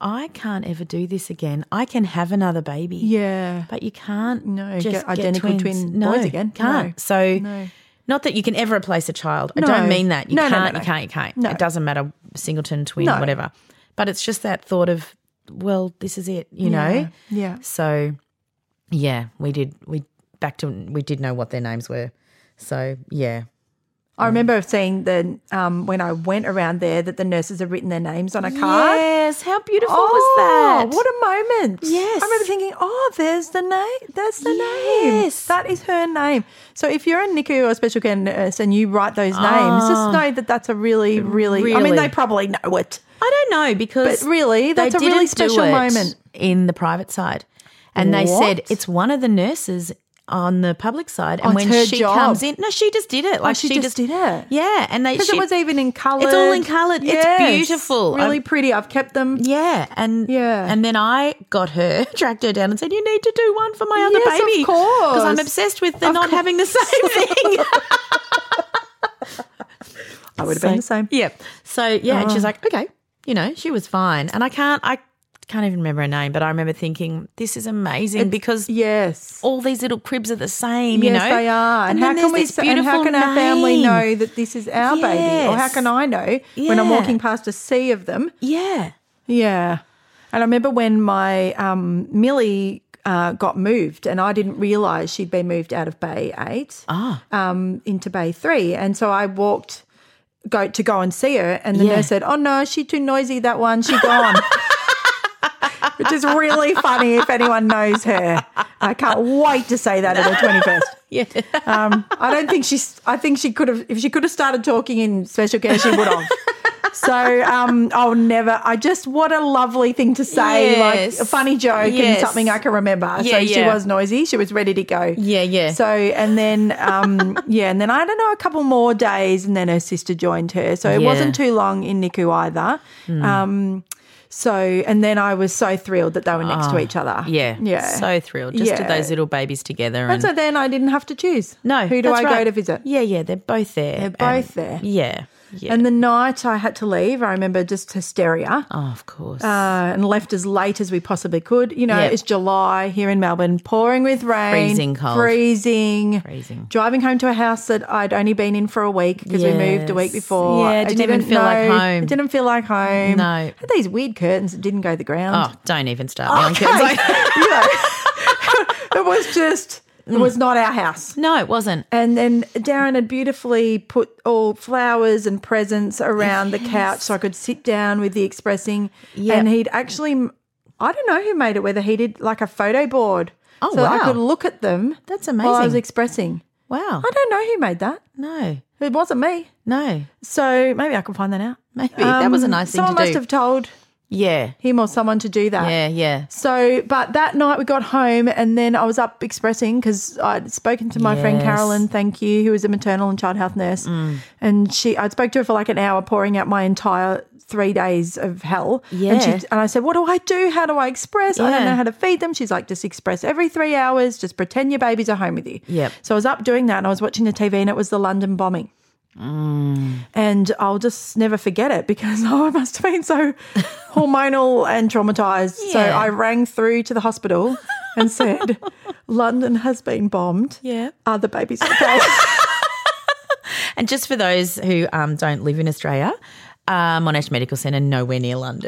I can't ever do this again. I can have another baby. Yeah. But you can't No, just get identical get twin no, boys again. Can't. No. So No. not that you can ever replace a child. I No. don't mean that. You No, no, can't, no, no. you can't, you can't. No. It doesn't matter, singleton, twin, No. whatever. But it's just that thought of, well, this is it, you Yeah. know? Yeah. So, yeah, we did, we back to, we did know what their names were. So, yeah. I remember seeing the um, when I went around there that the nurses had written their names on a card. Yes, how beautiful Oh, was that? what a moment. Yes. I remember thinking, oh, there's the name. That's the Yes. name. That is her name. So if you're a N I C U or special care nurse and you write those names, just know that that's a really, really, I mean, Really. they probably know it. I don't know because But really, that's they a really didn't do special it moment. in the private side. And they said What? it's one of the nurses on the public side, and Oh, when it's her she job. comes in, no, she just did it. Like Oh, she just did it? Yeah, and they Because she, it was even in colour. It's all in coloured. It's beautiful. Really I've- pretty. I've kept them. Yeah, and Yeah. and then I got her, tracked her down, and said, "You need to do one for my other Yes, of baby, course. because I'm obsessed with them Of not course. having the same thing." I would have been the same. Yeah. So yeah, and Oh. she's like, okay, you know, she was fine, and I can't, I can't even remember her name, but I remember thinking, this is amazing because Yes. all these little cribs are the same, you Yes, know. they are. And, then how there's can we? this Say, and how beautiful can our family name. know that this is our baby? Or how Yes. can I know when I'm Yeah. walking past a sea of them? Yeah. Yeah. And I remember when my um, Millie uh, got moved, and I didn't realise she'd been moved out of Bay Eight Ah. um, into Bay Three, and so I walked go to go and see her, and the Yeah. nurse said, "Oh no, she's too noisy. That one, she gone." Which is really funny if anyone knows her. I can't wait to say that at her twenty-first. Yeah. Um, I don't think she's. I think she could have. If she could have started talking in special care, she would have. So um, I'll never. I just what a lovely thing to say, Yes. like a funny joke and Yes. something I can remember. Yeah, so she yeah. was noisy. She was ready to go. Yeah, yeah. So and then um, yeah, and then I don't know a couple more days, and then her sister joined her. So it Yeah. wasn't too long in N I C U either. Um, so and then I was so thrilled that they were next to each other. Yeah. yeah. So thrilled. Just Yeah. to those little babies together. And And so then I didn't have to choose. no, who do that's I go right. to visit? Yeah, yeah. They're both there. They're both there. Yeah. Yeah. And the night I had to leave, I remember just hysteria. oh, of course. Uh, and left as late as we possibly could. You know, Yep. it's July here in Melbourne, pouring with rain. Freezing cold. Freezing. Freezing. Driving home to a house that I'd only been in for a week because we moved a week Yes. before. Yeah, I it didn't even feel like know- home. It didn't feel like home. No. Had these weird curtains that didn't go to the ground. oh, don't even start me on Okay. kids. Like, You know, it was just, it was not our house. no, it wasn't. And then Darren had beautifully put all flowers and presents around the couch so I could sit down with the expressing. Yep. And he'd actually, I don't know who made it, whether he did like a photo board. Oh, so that I wow. could look at them. That's While I was amazing. expressing. Wow. I don't know who made that. No, It wasn't me. no. So maybe I can find that out. Maybe. That was a nice thing to Someone must do. have told Yeah. him or someone to do that. Yeah, yeah. So, but that night we got home and then I was up expressing because I'd spoken to my friend Yes. Carolyn, thank you, who was a maternal and child health nurse. And she, I spoke to her for like an hour, pouring out my entire three days of hell. Yeah. And, she, and I said, what do I do? How do I express? I don't Yeah. know how to feed them. She's like, just express every three hours. Just pretend your babies are home with you. Yep. So I was up doing that and I was watching the T V and it was the London bombing. And I'll just never forget it because oh, I must have been so hormonal and traumatized. So Yeah. I rang through to the hospital and said, London has been bombed. Yeah. Are the babies okay? And just for those who um, don't live in Australia, uh, Monash Medical Centre nowhere near London.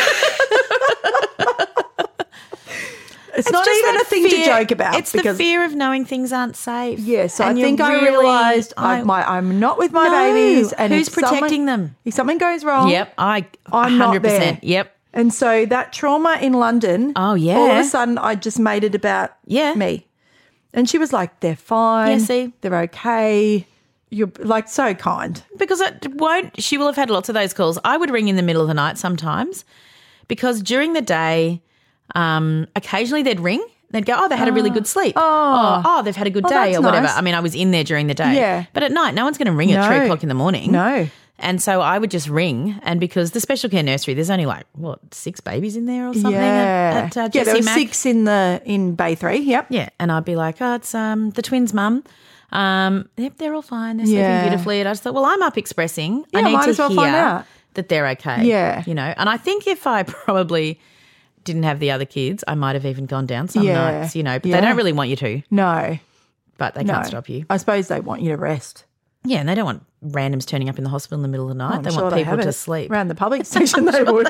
It's, not just even that a thing to fear- joke about. It's because the fear of knowing things aren't safe. Yes, so I And you're think I really- realised I- I, my, I'm not with my No. babies. And Who's if someone- protecting them? If something goes wrong, Yep, I I'm not one hundred percent. there. Yep. And so that trauma in London, Oh, yeah. all of a sudden I just made it about Yeah. me. And she was like, they're fine. Yeah, see? They're okay. You're like so kind. Because it won't, she will have had lots of those calls. I would ring in the middle of the night sometimes because during the day, um, occasionally they'd ring. They'd go, oh, they had a really good sleep. Oh, oh, they've had a good Oh, day that's or whatever. nice. I mean, I was in there during the day. Yeah. But at night, no one's going to ring at No. three o'clock in the morning. No. And so I would just ring. And because the special care nursery, there's only like, what, six babies in there or something yeah. at, at uh, yeah, Jessie there were Mac? six in the in Bay Three. Yep. Yeah, and I'd be like, oh, it's um the twins' mum. Um, yep, they're all fine. They're Yeah. sleeping beautifully. And I just thought, well, I'm up expressing. Yeah, I need might to as well hear find out. that they're okay. Yeah. You know, and I think if I probably didn't have the other kids, I might have even gone down some Yeah. nights, you know, but Yeah. they don't really want you to, No. but they No. can't stop you. I suppose they want you to rest. Yeah, and they don't want randoms turning up in the hospital in the middle of the night. I'm they sure want they people have to it. sleep. Around the public station they would.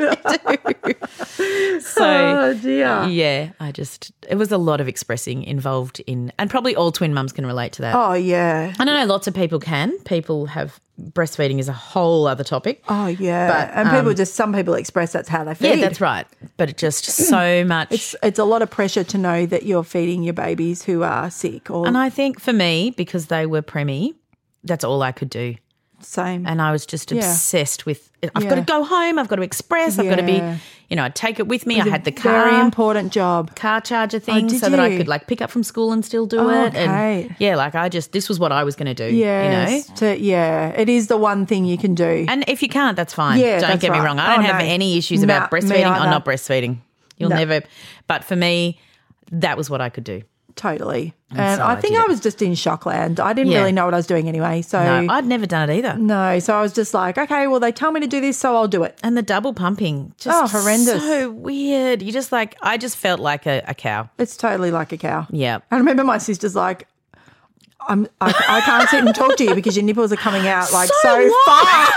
So, Oh, dear. yeah, I just, it was a lot of expressing involved in, and probably all twin mums can relate to that. Oh, yeah. And I know lots of people can. People have, breastfeeding is a whole other topic. Oh, yeah. But, and people um, just, some people express that's how they Yeah, feed. that's right. But it just so much. It's it's a lot of pressure to know that you're feeding your babies who are sick or and I think for me, because they were preemie, that's all I could do. same. And I was just Yeah. obsessed with, I've Yeah. got to go home, I've got to express, I've got to be, Yeah. you know, I'd take it with me. I It's a had the car. Very important job. car charger thing did so that I you? could like pick up from school and still do Oh, it. okay. And yeah, like I just, this was what I was going to do, Yes. you know. To, yeah. It is the one thing you can do. And if you can't, that's fine. Yeah, Don't that's get me right. wrong. I don't Oh, have no. any issues Nah, about me breastfeeding. I'm either. not breastfeeding. You'll No. never, but for me, that was what I could do. Totally. And so I I think did I it. was just in shockland. I didn't Yeah. really know what I was doing anyway. So No, I'd never done it either. no, so I was just like, okay, well, they tell me to do this, so I'll do it. And the double pumping, just Oh, horrendous. so weird. You just like, I just felt like a, a cow. It's totally like a cow. Yeah. I remember my sister's like, I'm, I, I can't sit and talk to you because your nipples are coming out like so, So far.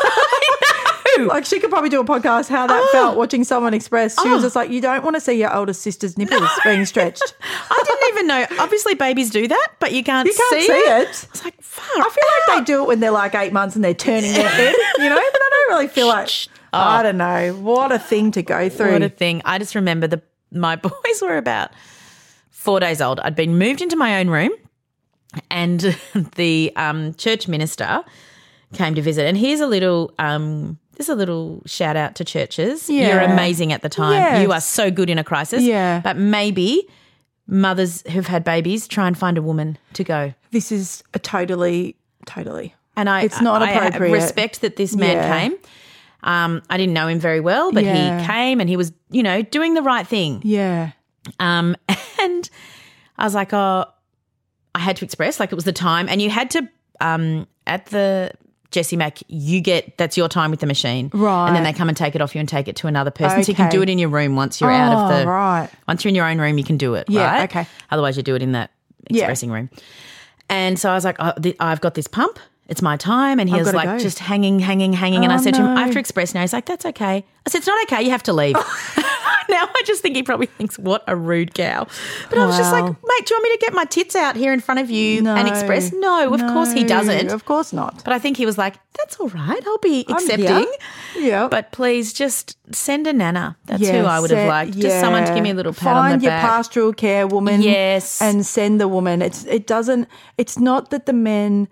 Like she could probably do a podcast how that felt watching someone express. She was just like, you don't want to see your older sister's nipples being stretched. I didn't even know. Obviously, babies do that, but you can't, You can't see, see it. it. It's like, fuck. I feel like they do it when they're like eight months and they're turning their head, you know, but I don't really feel like, I don't know, what a thing to go through. What a thing. I just remember the my boys were about four days old. I'd been moved into my own room and the um, church minister came to visit. And here's a little um, there's a little shout out to churches. Yeah. You're amazing at the time. Yes. You are so good in a crisis. Yeah. But maybe mothers who've had babies, try and find a woman to go. This is a totally, totally. And I, It's not I appropriate. respect that this man Yeah. came. Um, I didn't know him very well, but Yeah. he came and he was, you know, doing the right thing. Yeah. Um, and I was like, oh, I had to express, like it was the time. And you had to, um, at the Jessie Mac, you get, that's your time with the machine. Right. And then they come and take it off you and take it to another person. So you can Okay. do it in your room once you're out of Oh, the, right. once you're in your own room, you can do it. Yeah, right? okay. Otherwise you do it in that Yeah. expressing room. And so I was like, oh, th- I've got this pump. It's my time. And he I've was gotta like go. just hanging, hanging, hanging. and I Oh, said to him, no. I have to express now. He's like, that's okay. I said, it's not okay. You have to leave. Now I just think he probably thinks, what a rude cow. But I was just like, Wow. mate, do you want me to get my tits out here in front of you No. and express? No, of course he No, doesn't. Of course not. But I think he was like, that's all right. I'll be I'm accepting. here. Yeah. But please just send a nana. That's Yeah, who I would have set- liked. Just someone to give me a little pat Find on the your back. pastoral care woman. Yes. And send the woman. It's it doesn't it's not that the men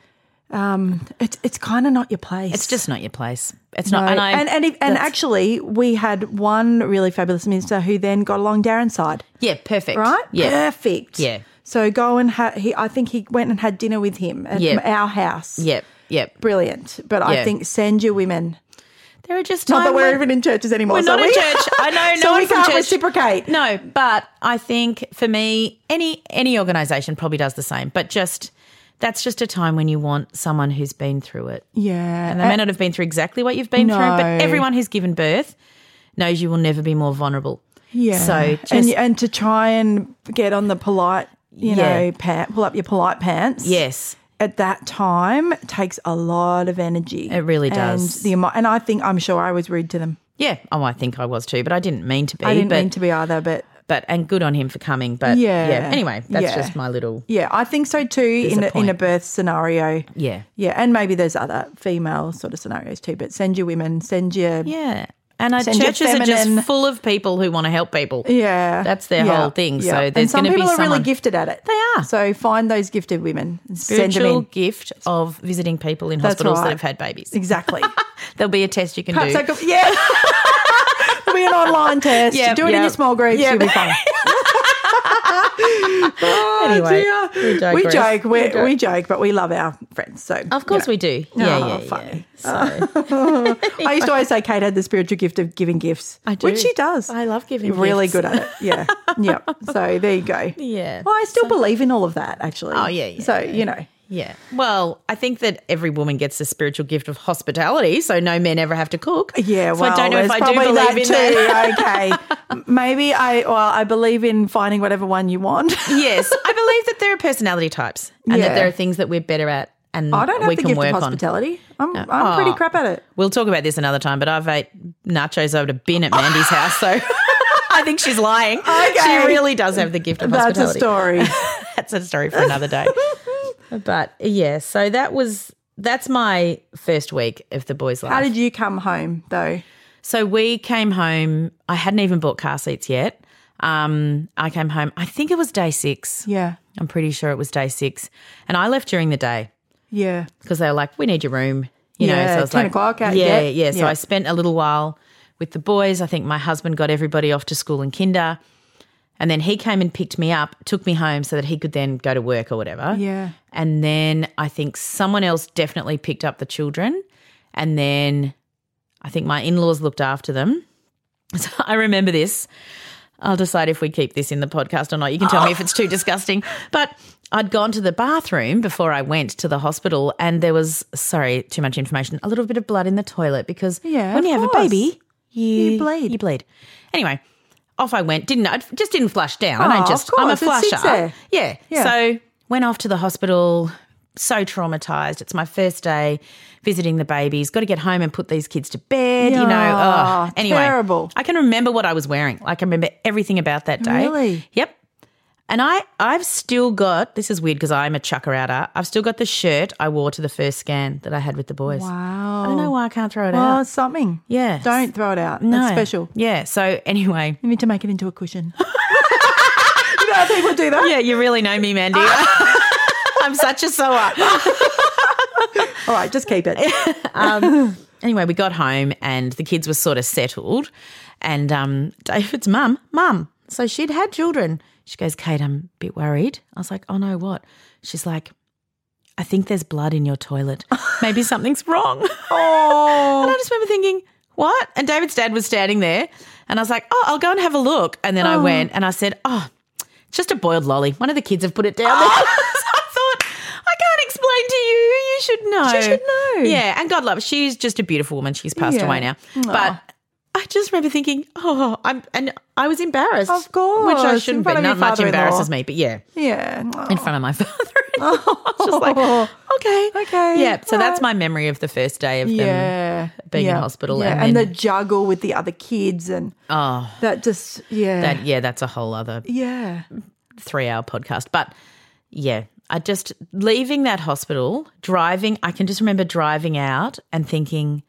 um it's it's kind of not your place. It's just not your place. It's No. not. And I, and and, if, and that's- actually we had one really fabulous minister who then got along Darren's side. yeah, perfect. Right? Yeah. Perfect. Yeah. So go and ha- he I think he went and had dinner with him at Yeah. our house. Yep. Yep. Brilliant. But I Yeah. think send your women. There are just Not that time we're when- even in churches anymore. We're so not in we- church. I know. No so one we from can't church. reciprocate. No, but I think for me, any any organisation probably does the same. But just that's just a time when you want someone who's been through it. Yeah. And they may not have been through exactly what you've been through, but No. everyone who's given birth knows you will never be more vulnerable. Yeah. So just and, and to try and get on the polite, you Yeah. know, pant, pull up your polite pants. yes. At that time takes a lot of energy. It really does. And the emo- and I think I'm sure I was rude to them. Yeah. Oh, I think I was too, but I didn't mean to be. I didn't but, mean to be either, but But and good on him for coming. But Yeah. yeah. Anyway, that's Yeah. just my little yeah, I think so too in a a, in a point. birth scenario. yeah. Yeah, and maybe there's other female sort of scenarios too, but send your women, send your Yeah. And our Send your churches are feminine- just full of people who want to help people. Yeah. That's their Yeah. whole thing. Yeah. So and there's some going to be people are someone. really gifted at it. They are. So find those gifted women and send them Spiritual in. gift of visiting people in That's hospitals right. that have had babies. Exactly. There'll be a test you can Perhaps do. I could, yeah. There'll be an online test. Yep, Do it in yep. your small groups. Yep. You'll be fine. Oh, Anyway, dear. we we digress. joke. We, We joke. we joke, but we love our friends. So Of course you know. we do. Yeah, Oh, yeah, funny. yeah. So I used to always say Kate had the spiritual gift of giving gifts. I do. Which she does. I love giving Really gifts. good at it. Yeah. Yeah. So there you go. Yeah. Well, I still believe in all of that, actually. Oh, yeah, yeah, So, yeah. you know. Yeah. Well, I think that every woman gets the spiritual gift of hospitality, so no men ever have to cook. Yeah, so well, I don't know if there's I do probably believe that in too. that. Okay. Maybe I, well, I believe in finding whatever one you want. Yes. I believe that there are personality types and Yeah. that there are things that we're better at and I don't have we the can gift work of on. hospitality. I'm, No. I'm pretty Oh. crap at it. We'll talk about this another time, but I've ate nachos over to bin at Mandy's house, so I think she's lying. Okay. She really does have the gift of That's a hospitality. story. That's a story for another day. But yeah, so that was that's my first week of the boys' life. How did you come home though? So we came home. I hadn't even bought car seats yet. Um, I came home. I think it was day six. Yeah. I'm pretty sure it was day six, and I left during the day Yeah. because they were like, "We need your room." You know, Yeah, so I was ten like, o'clock out, Yeah, yeah, yeah. So yeah. I spent a little while with the boys. I think my husband got everybody off to school and kinder. And then he came and picked me up, took me home so that he could then go to work or whatever. Yeah. And then I think someone else definitely picked up the children. And then I think my in-laws looked after them. So I remember this. I'll decide if we keep this in the podcast or not. You can tell me if it's too disgusting. But I'd gone to the bathroom before I went to the hospital and there was, sorry, too much information, a little bit of blood in the toilet because Yeah, when of you have course. a baby, you, You bleed. You bleed. Anyway, off I went. Didn't I just didn't flush down. I Oh, don't of just. I'm a course, it sits flusher. there. Yeah. Yeah. So went off to the hospital. So traumatized. It's my first day visiting the babies. Got to get home and put these kids to bed. You know. Yeah, Ugh. Anyway, terrible. I can remember what I was wearing. I can remember everything about that day. Really? Yep. And I, I've still got, this is weird because I'm a chucker-outer, I've still got the shirt I wore to the first scan that I had with the boys. Wow. I don't know why I can't throw it Well, out. it's something. Yeah. Don't throw it out. No. That's special. Yeah. So anyway. You need to make it into a cushion. You know how people do that? Yeah, you really know me, Mandy. I'm such a sewer. All right, just keep it. Um, anyway, we got home and the kids were sort of settled and um, David's mum, mum, so she'd had children. She goes, Kate, I'm a bit worried. I was like, oh, no, what? She's like, I think there's blood in your toilet. Maybe something's wrong. Oh. And I just remember thinking, what? And David's dad was standing there and I was like, oh, I'll go and have a look. And then I went and I said, oh, it's just a boiled lolly. One of the kids have put it down there. So I thought, I can't explain to you. You should know. She should know. Yeah, and God love her. She's just a beautiful woman. She's passed Yeah. away now. But I just remember thinking, oh, I'm, and I was embarrassed. Of course, Which I in shouldn't be. front of your Not much father-in-law. embarrasses me, but yeah, Yeah. in front of my father-in-law. I was just like, okay. Okay, Yeah, so that's right. my memory of the first day of them Yeah. being yeah. in hospital. Yeah. And, And, then, the juggle with the other kids and oh, that just, yeah. that, yeah, that's a whole other yeah. three-hour podcast. But yeah, I just leaving that hospital, driving. I can just remember driving out and thinking,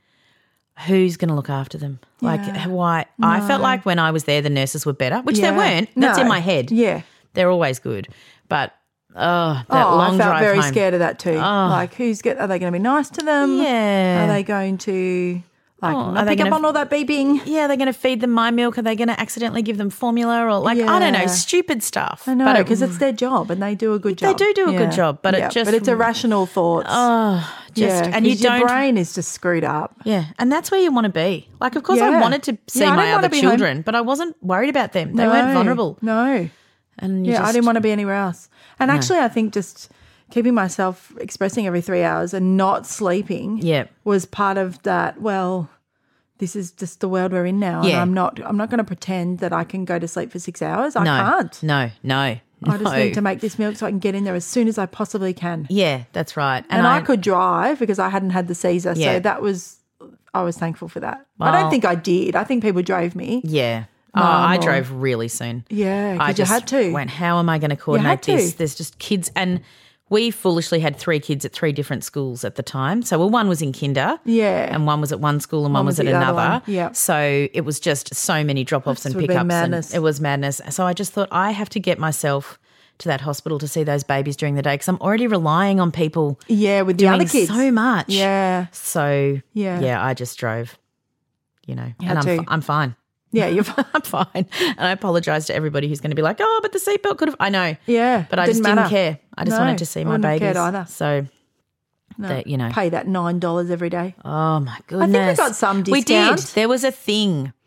who's going to look after them? Like, Yeah. why? I felt like when I was there, the nurses were better, which Yeah. they weren't. That's No. in my head. Yeah. They're always good, but oh, that oh, long I felt drive very home. scared of that too. Like, who's get? Are they going to be nice to them? Yeah. Are they going to like Oh, not are they pick up gonna- on all that beeping? Yeah, they're going to feed them my milk. Are they going to accidentally give them formula or like I don't know, Yeah. stupid stuff? I know But it- because it's their job and they do a good They job. do do a good job, but it Yeah, just- but it's irrational thoughts. oh, just yeah, and you 'cause your don't. brain is just screwed up. Yeah, and that's where you want to be. Like, of course, I Yeah. wanted to see Yeah, I my didn't wanna other be home. children, but I wasn't worried about them. They No, weren't vulnerable. No. And you Yeah, I just- didn't want to be anywhere else. And actually, I think just keeping myself expressing every three hours and not sleeping Yeah. was part of that. Well, this is just the world we're in now, and Yeah. I'm not. I'm not going to pretend that I can go to sleep for six hours. I no, can't. No, no, I just no. need to make this milk so I can get in there as soon as I possibly can. Yeah, that's right. And, I, could drive because I hadn't had the Caesar, Yeah. so that was. I was thankful for that. I Well- don't think I did. I think people drove me. Yeah. Oh, Mum I or- drove really soon. Yeah, 'cause I you just had to. went, how am I going to coordinate to. this? There's just kids. And we foolishly had three kids at three different schools at the time. So well, one was in kinder. Yeah. And one was at one school and one, One was, was at the other another. one. Yeah. So it was just so many drop-offs This and would be pickups. madness. And it was madness. So I just thought I have to get myself to that hospital to see those babies during the day because I'm already relying on people Yeah, with the doing other kids. so much. Yeah. So Yeah. yeah, I just drove, you know, You and had I'm, to. fi- I'm fine. Yeah, you're I'm fine. And I apologise to everybody who's going to be like, oh, but the seatbelt could have. I know. Yeah, But I didn't just didn't matter. care. I just No, wanted to see I my wouldn't have babies. cared either. So, No, that, you know. pay that nine dollars every day. Oh, my goodness. got some We did. discount. There was a thing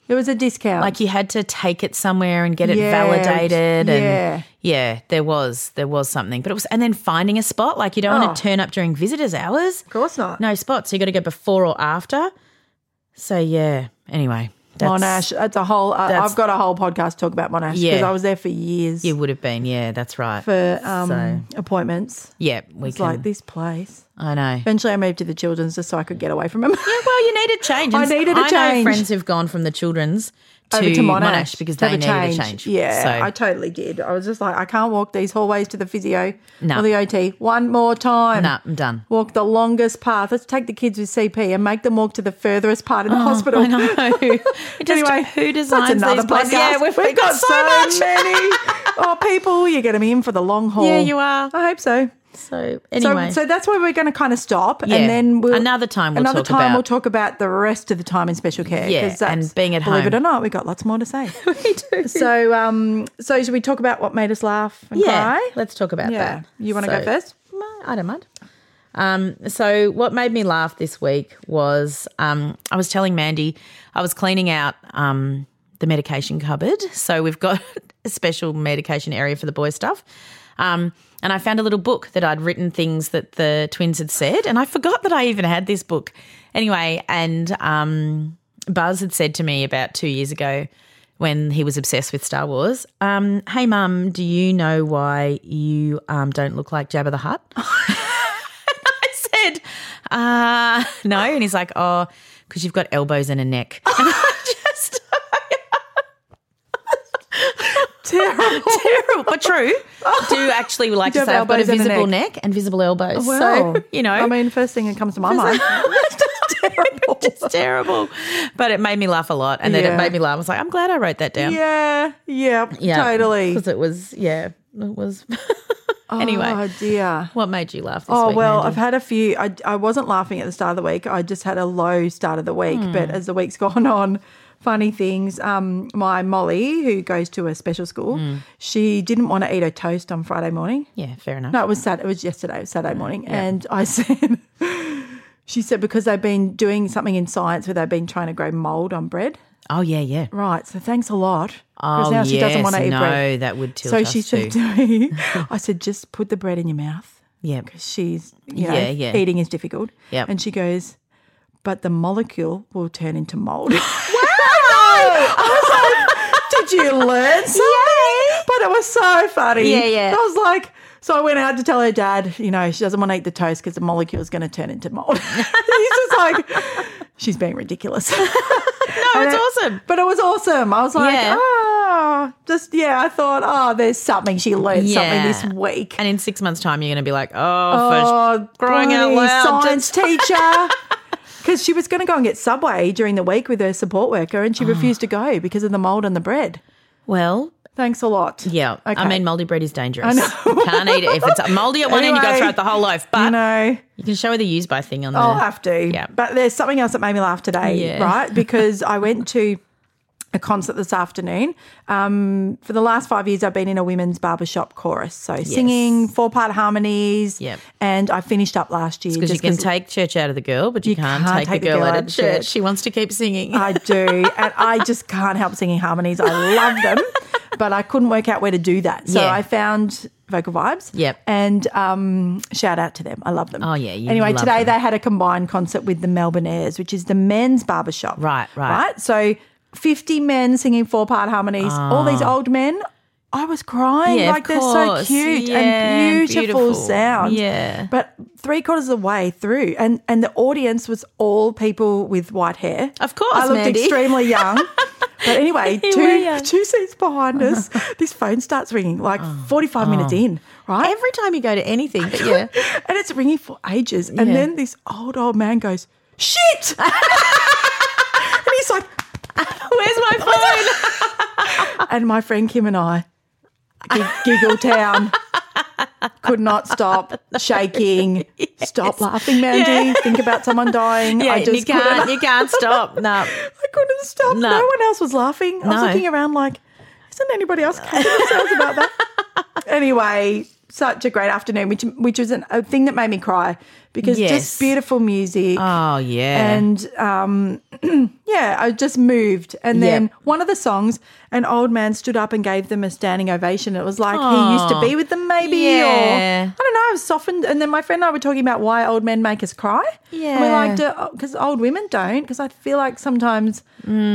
It was a discount. Like you had to take it somewhere and get it Yeah, validated. yeah. And yeah, there was there was something. But it was and then finding a spot. Like you don't Oh. want to turn up during visitors' hours. Of course not. No spots. So you got to go before or after. So yeah. Anyway. That's, Monash, that's a whole. Uh, that's- I've got a whole podcast to talk about Monash because Yeah. I was there for years You would have been, yeah, that's right. for um, So- appointments. yeah, we It's can. like this place. I know. Eventually, I moved to the children's just so I could get away from them. Yeah, well, you needed change. I And needed a I know change. friends who've gone from the children's to, Over to Monash, because to they have needed a change. Yeah, So, I totally did. I was just like, I can't walk these hallways to the physio No. or the O T one more time. no, I'm done. Walk the longest path. Let's take the kids with C P and make them walk to the furthest part in the hospital. I know. It just, Anyway, who designs that's another these places? podcast. Yeah, we've, We've got so, much. many. Oh, people, you're getting me in for the long haul. Yeah, you are. I hope so. So anyway, So, so that's where we're going to kind of stop, Yeah. and then we'll, Another time we'll another talk time about- we'll talk about the rest of the time in special care. Yeah, 'cause that's- and being at believe home. it or not, we got lots more to say. we do. So, um, so should we talk about what made us laugh and Yeah, cry? let's talk about Yeah. that. You want to So- go first? No, I don't mind. Um, so what made me laugh this week was um, I was telling Mandy I was cleaning out um, the medication cupboard. So we've got a special medication area for the boy stuff. Um, and I found a little book that I'd written things that the twins had said, and I forgot that I even had this book. Anyway, and um, Buzz had said to me about two years ago when he was obsessed with Star Wars, um, hey, Mum, do you know why you um, don't look like Jabba the Hutt? I said, uh, no. And he's like, oh, because you've got elbows and a neck. And I just, Terrible. terrible, but true. Do actually like You to have say I've got a elbows and a visible neck. neck. and visible elbows. Well, so, you know. I mean, first thing that comes to my mind. terrible. It's terrible. But it made me laugh a lot. And then Yeah. it made me laugh. I was like, I'm glad I wrote that down. Yeah, yeah, totally. Because it was, yeah, it was. Anyway, Oh, dear. what made you laugh this Oh, week, well, Mandy? I've had a few. I, I wasn't laughing at the start of the week. I just had a low start of the week. Hmm. But as the week's gone on, funny things. Um, my Molly, who goes to a special school, Hmm. she didn't want to eat her toast on Friday morning. Yeah, fair enough. No, it was Saturday. It was yesterday, it was Saturday morning. And I said, she said, because they've been doing something in science where they've been trying to grow mold on bread. Oh, yeah, yeah. Right. So thanks a lot. Because Oh, now she doesn't yes, want to eat no, bread. that would tilt So us she too. said to me, I said, just put the bread in your mouth. Yeah. Because she's, you know, Yeah, yeah. eating is difficult. Yep. And she goes, but the molecule will turn into mold. Wow! I was like, did you learn something? But it was so funny. Yeah, yeah. I was like, so I went out to tell her dad, you know, she doesn't want to eat the toast because the molecule is going to turn into mold. He's just like, she's being ridiculous. No, And it's it- awesome. But it was awesome. I was like, Yeah. oh, just, yeah, I thought, oh, there's something. She learned Yeah. something this week. And in six months' time, you're going to be like, oh, Oh, for crying out bloody loud. science teacher. Because she was going to go and get Subway during the week with her support worker and she refused to go because of the mould and the bread. Well, Thanks a lot. yeah. Okay. I mean, mouldy bread is dangerous. I know. You can't eat it. If it's mouldy at one end, you got to Anyway, throw out the whole loaf. But you know, you can show her the use by thing on the. I'll have to. Yeah. But there's something else that made me laugh today, Yeah. right? Because I went to a concert this afternoon. Um, for the last five years, I've been in a women's barbershop chorus. So singing, four-part harmonies. Yep. And I finished up last year. Because you just can take church out of the girl, but you, You can't, can't take, take the girl, out of church. church. She wants to keep singing. I do. And I just can't help singing harmonies. I love them. But I couldn't work out where to do that. So Yeah. I found Vocal Vibes. Yep. And um, shout out to them. I love them. Oh, yeah, you Anyway, love today them. they had a combined concert with the Melbourne Airs, which is the men's barbershop. Right, right. Right? So fifty men singing four-part harmonies. All these old men. I was crying. Yeah, of like they're so course. cute Yeah, and beautiful, beautiful. sound. Yeah. But three quarters of the way through, and, and the audience was all people with white hair. Of course, I looked Mandy. extremely young. But anyway, You were two, young. two seats behind us, this phone starts ringing like forty-five minutes in, right? Every time you go to anything, but yeah. And it's ringing for ages. And Yeah. then this old, old man goes, shit! And he's like, Where's my phone? and my friend Kim and I, gig- Giggle Town, could not stop shaking. Stop laughing, Mandy. Yeah. Think about someone dying. Yeah, I just you can't, couldn't- you can't stop. No. I couldn't stop. No. No. one else was laughing. I was No. looking around like, isn't anybody else kicking themselves about that? Anyway, such a great afternoon, which which was an, a thing that made me cry because Yes. just beautiful music. Oh, yeah. And um, yeah, I just moved. And then Yep. one of the songs, an old man stood up and gave them a standing ovation. It was like he used to be with them maybe Yeah. or I don't know, I was softened. And then my friend and I were talking about why old men make us cry. Yeah. And we're like, because old women don't, because I feel like sometimes,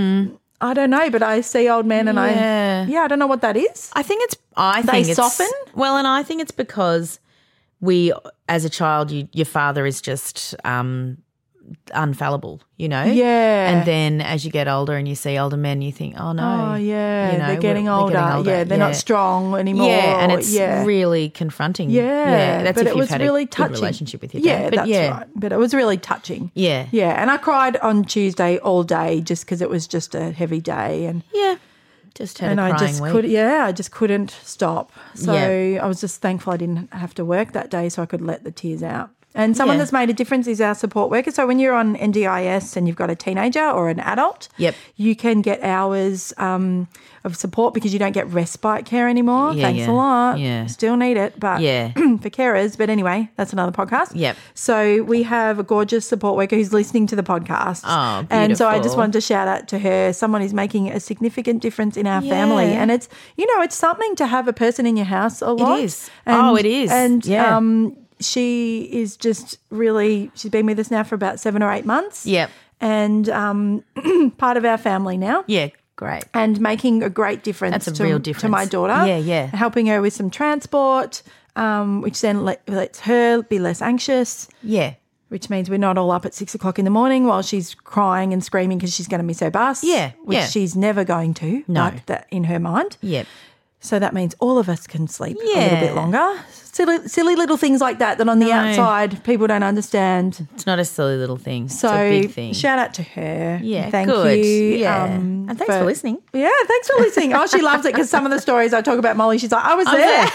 I don't know, but I see old men and Yeah. I, yeah, I don't know what that is. I think it's. I They think it's soften? Well, and I think it's because we, as a child, you, your father is just um, unfallible, you know. Yeah. And then as you get older and you see older men, you think, oh no, Oh, yeah, you know, they're, getting we're- older. they're getting older. Yeah, they're Yeah. not strong anymore. Yeah, and or- it's yeah. really confronting. Yeah, yeah. That's but if it you've was had really a good touching. relationship with your yeah, dad. But that's yeah, right. But it was really touching. Yeah. yeah. And I cried on Tuesday all day just because it was just a heavy day, and yeah. Just had and a I crying just week. could, yeah, I just couldn't stop. So Yeah. I was just thankful I didn't have to work that day, so I could let the tears out. And someone Yeah. that's made a difference is our support worker. So when you're on N D I S and you've got a teenager or an adult, Yep. you can get hours um, of support because you don't get respite care anymore. Yeah, Thanks yeah. a lot. Yeah. Still need it, but Yeah. for carers. But anyway, that's another podcast. Yep. So we have a gorgeous support worker who's listening to the podcast. Oh, And so I just beautiful. wanted to shout out to her. Someone who's making a significant difference in our family. Yeah. And it's, you know, it's something to have a person in your house a lot. is. Oh, it is. And Yeah. um, she is just really, she's been with us now for about seven or eight months. Yep. And um, part of our family now. Yeah, great. And making a great difference, That's a to, real to difference. my daughter. Yeah, yeah. Helping her with some transport, um, which then let, lets her be less anxious, Yeah. which means we're not all up at six o'clock in the morning while she's crying and screaming because she's going to miss her bus. Yeah, Which yeah. she's never going to. No. Like that in her mind. Yep. So that means all of us can sleep a little Yeah. bit longer. Silly, silly little things like that that on the No. outside people don't understand. It's not a silly little thing. So it's a big thing. shout out to her. Yeah, Thank good. you. Yeah. um, And thanks for listening. Yeah, thanks for listening. Oh, she loves it because some of the stories I talk about Molly, she's like, I was there.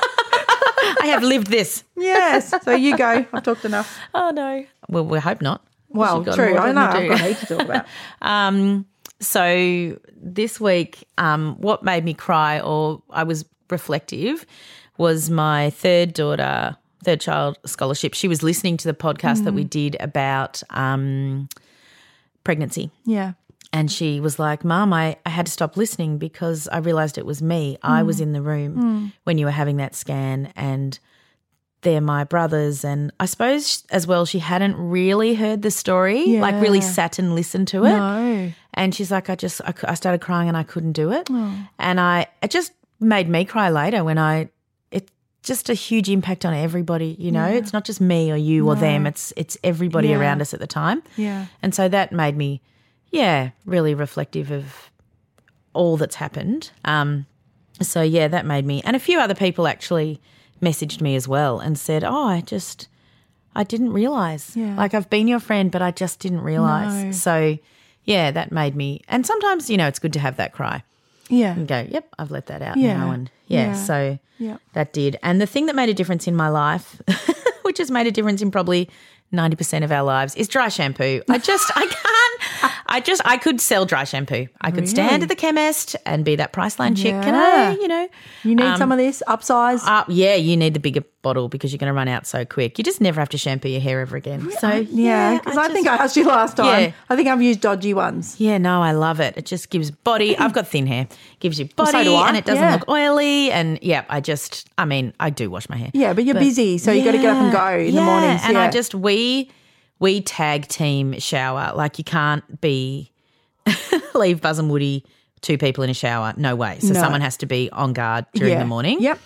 I have lived this. Yes. So you go. I've talked enough. Oh, no. Well, we hope not. Well, She's got true. more I than know. we I've do. got heaps to talk about. Um, so this week, um, what made me cry or I was reflective was my third daughter, third child scholarship. She was listening to the podcast that we did about um, pregnancy. Yeah. And she was like, Mum, I, I had to stop listening because I realised it was me. I was in the room when you were having that scan and they're my brothers. And I suppose as well she hadn't really heard the story, like really Yeah. sat and listened to it. No. And she's like, I just, I, cou- I started crying and I couldn't do it. And I, it just made me cry later when I, it's just a huge impact on everybody, you know. It's not just me or you or them. It's, it's everybody Yeah. around us at the time. Yeah. And so that made me, yeah, really reflective of all that's happened. Um, so, yeah, that made me – and a few other people actually messaged me as well and said, oh, I just – I didn't realise. Yeah. Like I've been your friend but I just didn't realise. No. So, yeah, that made me – and sometimes, you know, it's good to have that cry Yeah. and go, yep, I've let that out Yeah. now. And, yeah, Yeah. so Yeah. that did. And the thing that made a difference in my life, which has made a difference in probably ninety percent of our lives, is dry shampoo. I just, I can't, I just, I could sell dry shampoo. I could stand Really? at the chemist and be that Priceline chick. Can Yeah. I, you know? You need Um, some of this upsize. Uh, yeah, you need the bigger bottle because you're going to run out so quick. You just never have to shampoo your hair ever again. So, yeah, because I, think I asked you last time. Yeah. I think I've used dodgy ones. Yeah, no, I love it. It just gives body. I've got thin hair. Gives you body so do I. and it doesn't Yeah. look oily. And yeah, I just, I mean, I do wash my hair. Yeah, but you're busy, so you got to get up and go in yeah. the mornings. And yeah. I just, we, we tag team shower. Like you can't be, leave Buzz and Woody, two people in a shower. No way. So No. someone has to be on guard during yeah. the morning. Yep.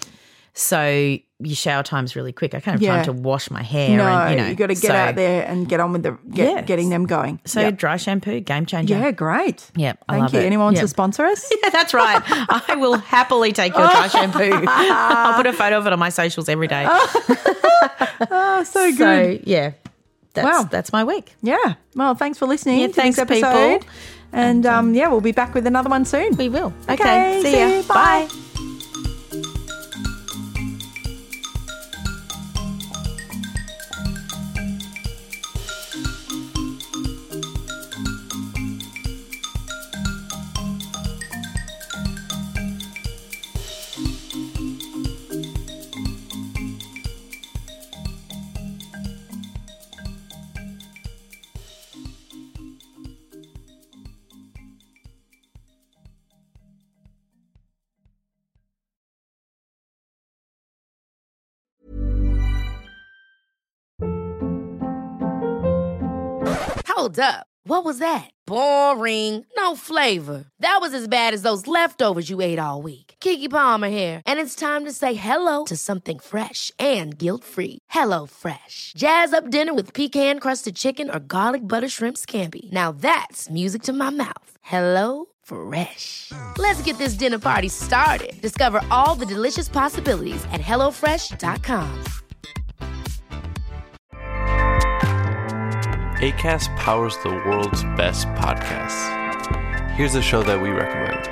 So your shower time's really quick. I can't have Yeah. time to wash my hair. No, and, you know, you got to get so, out there and get on with the get, Yeah. getting them going. So Yep. dry shampoo, game changer. yeah, great. Yep, I Thank love you. it. Anyone wants Yep. to sponsor us? Yeah, that's right. I will happily take your dry shampoo. I'll put a photo of it on my socials every day. Oh, so good. So yeah, that's Wow. that's my week. Yeah. Well, thanks for listening Yeah, to thanks, this episode. people. And um, yeah, we'll be back with another one soon. We will. Okay, Okay, see, see ya. you. Bye. Bye. Hold up. What was that? Boring. No flavor. That was as bad as those leftovers you ate all week. Keke Palmer here, and it's time to say hello to something fresh and guilt-free. Hello Fresh. Jazz up dinner with pecan-crusted chicken or garlic butter shrimp scampi. Now that's music to my mouth. Hello Fresh. Let's get this dinner party started. Discover all the delicious possibilities at hello fresh dot com. Acast powers the world's best podcasts. Here's a show that we recommend.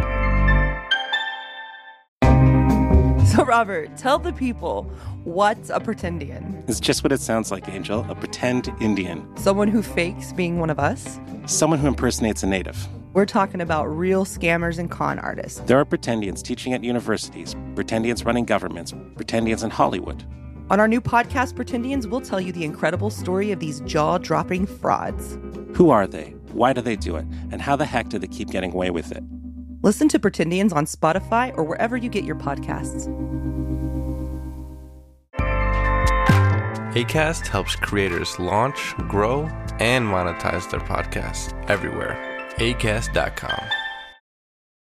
So, Robert, tell the people, what's a pretendian? It's just what it sounds like, Angel. A pretend Indian. Someone who fakes being one of us? Someone who impersonates a native. We're talking about real scammers and con artists. There are pretendians teaching at universities, pretendians running governments, pretendians in Hollywood. On our new podcast, Pretendians, we'll tell you the incredible story of these jaw-dropping frauds. Who are they? Why do they do it? And how the heck do they keep getting away with it? Listen to Pretendians on Spotify or wherever you get your podcasts. Acast helps creators launch, grow, and monetize their podcasts everywhere. acast dot com.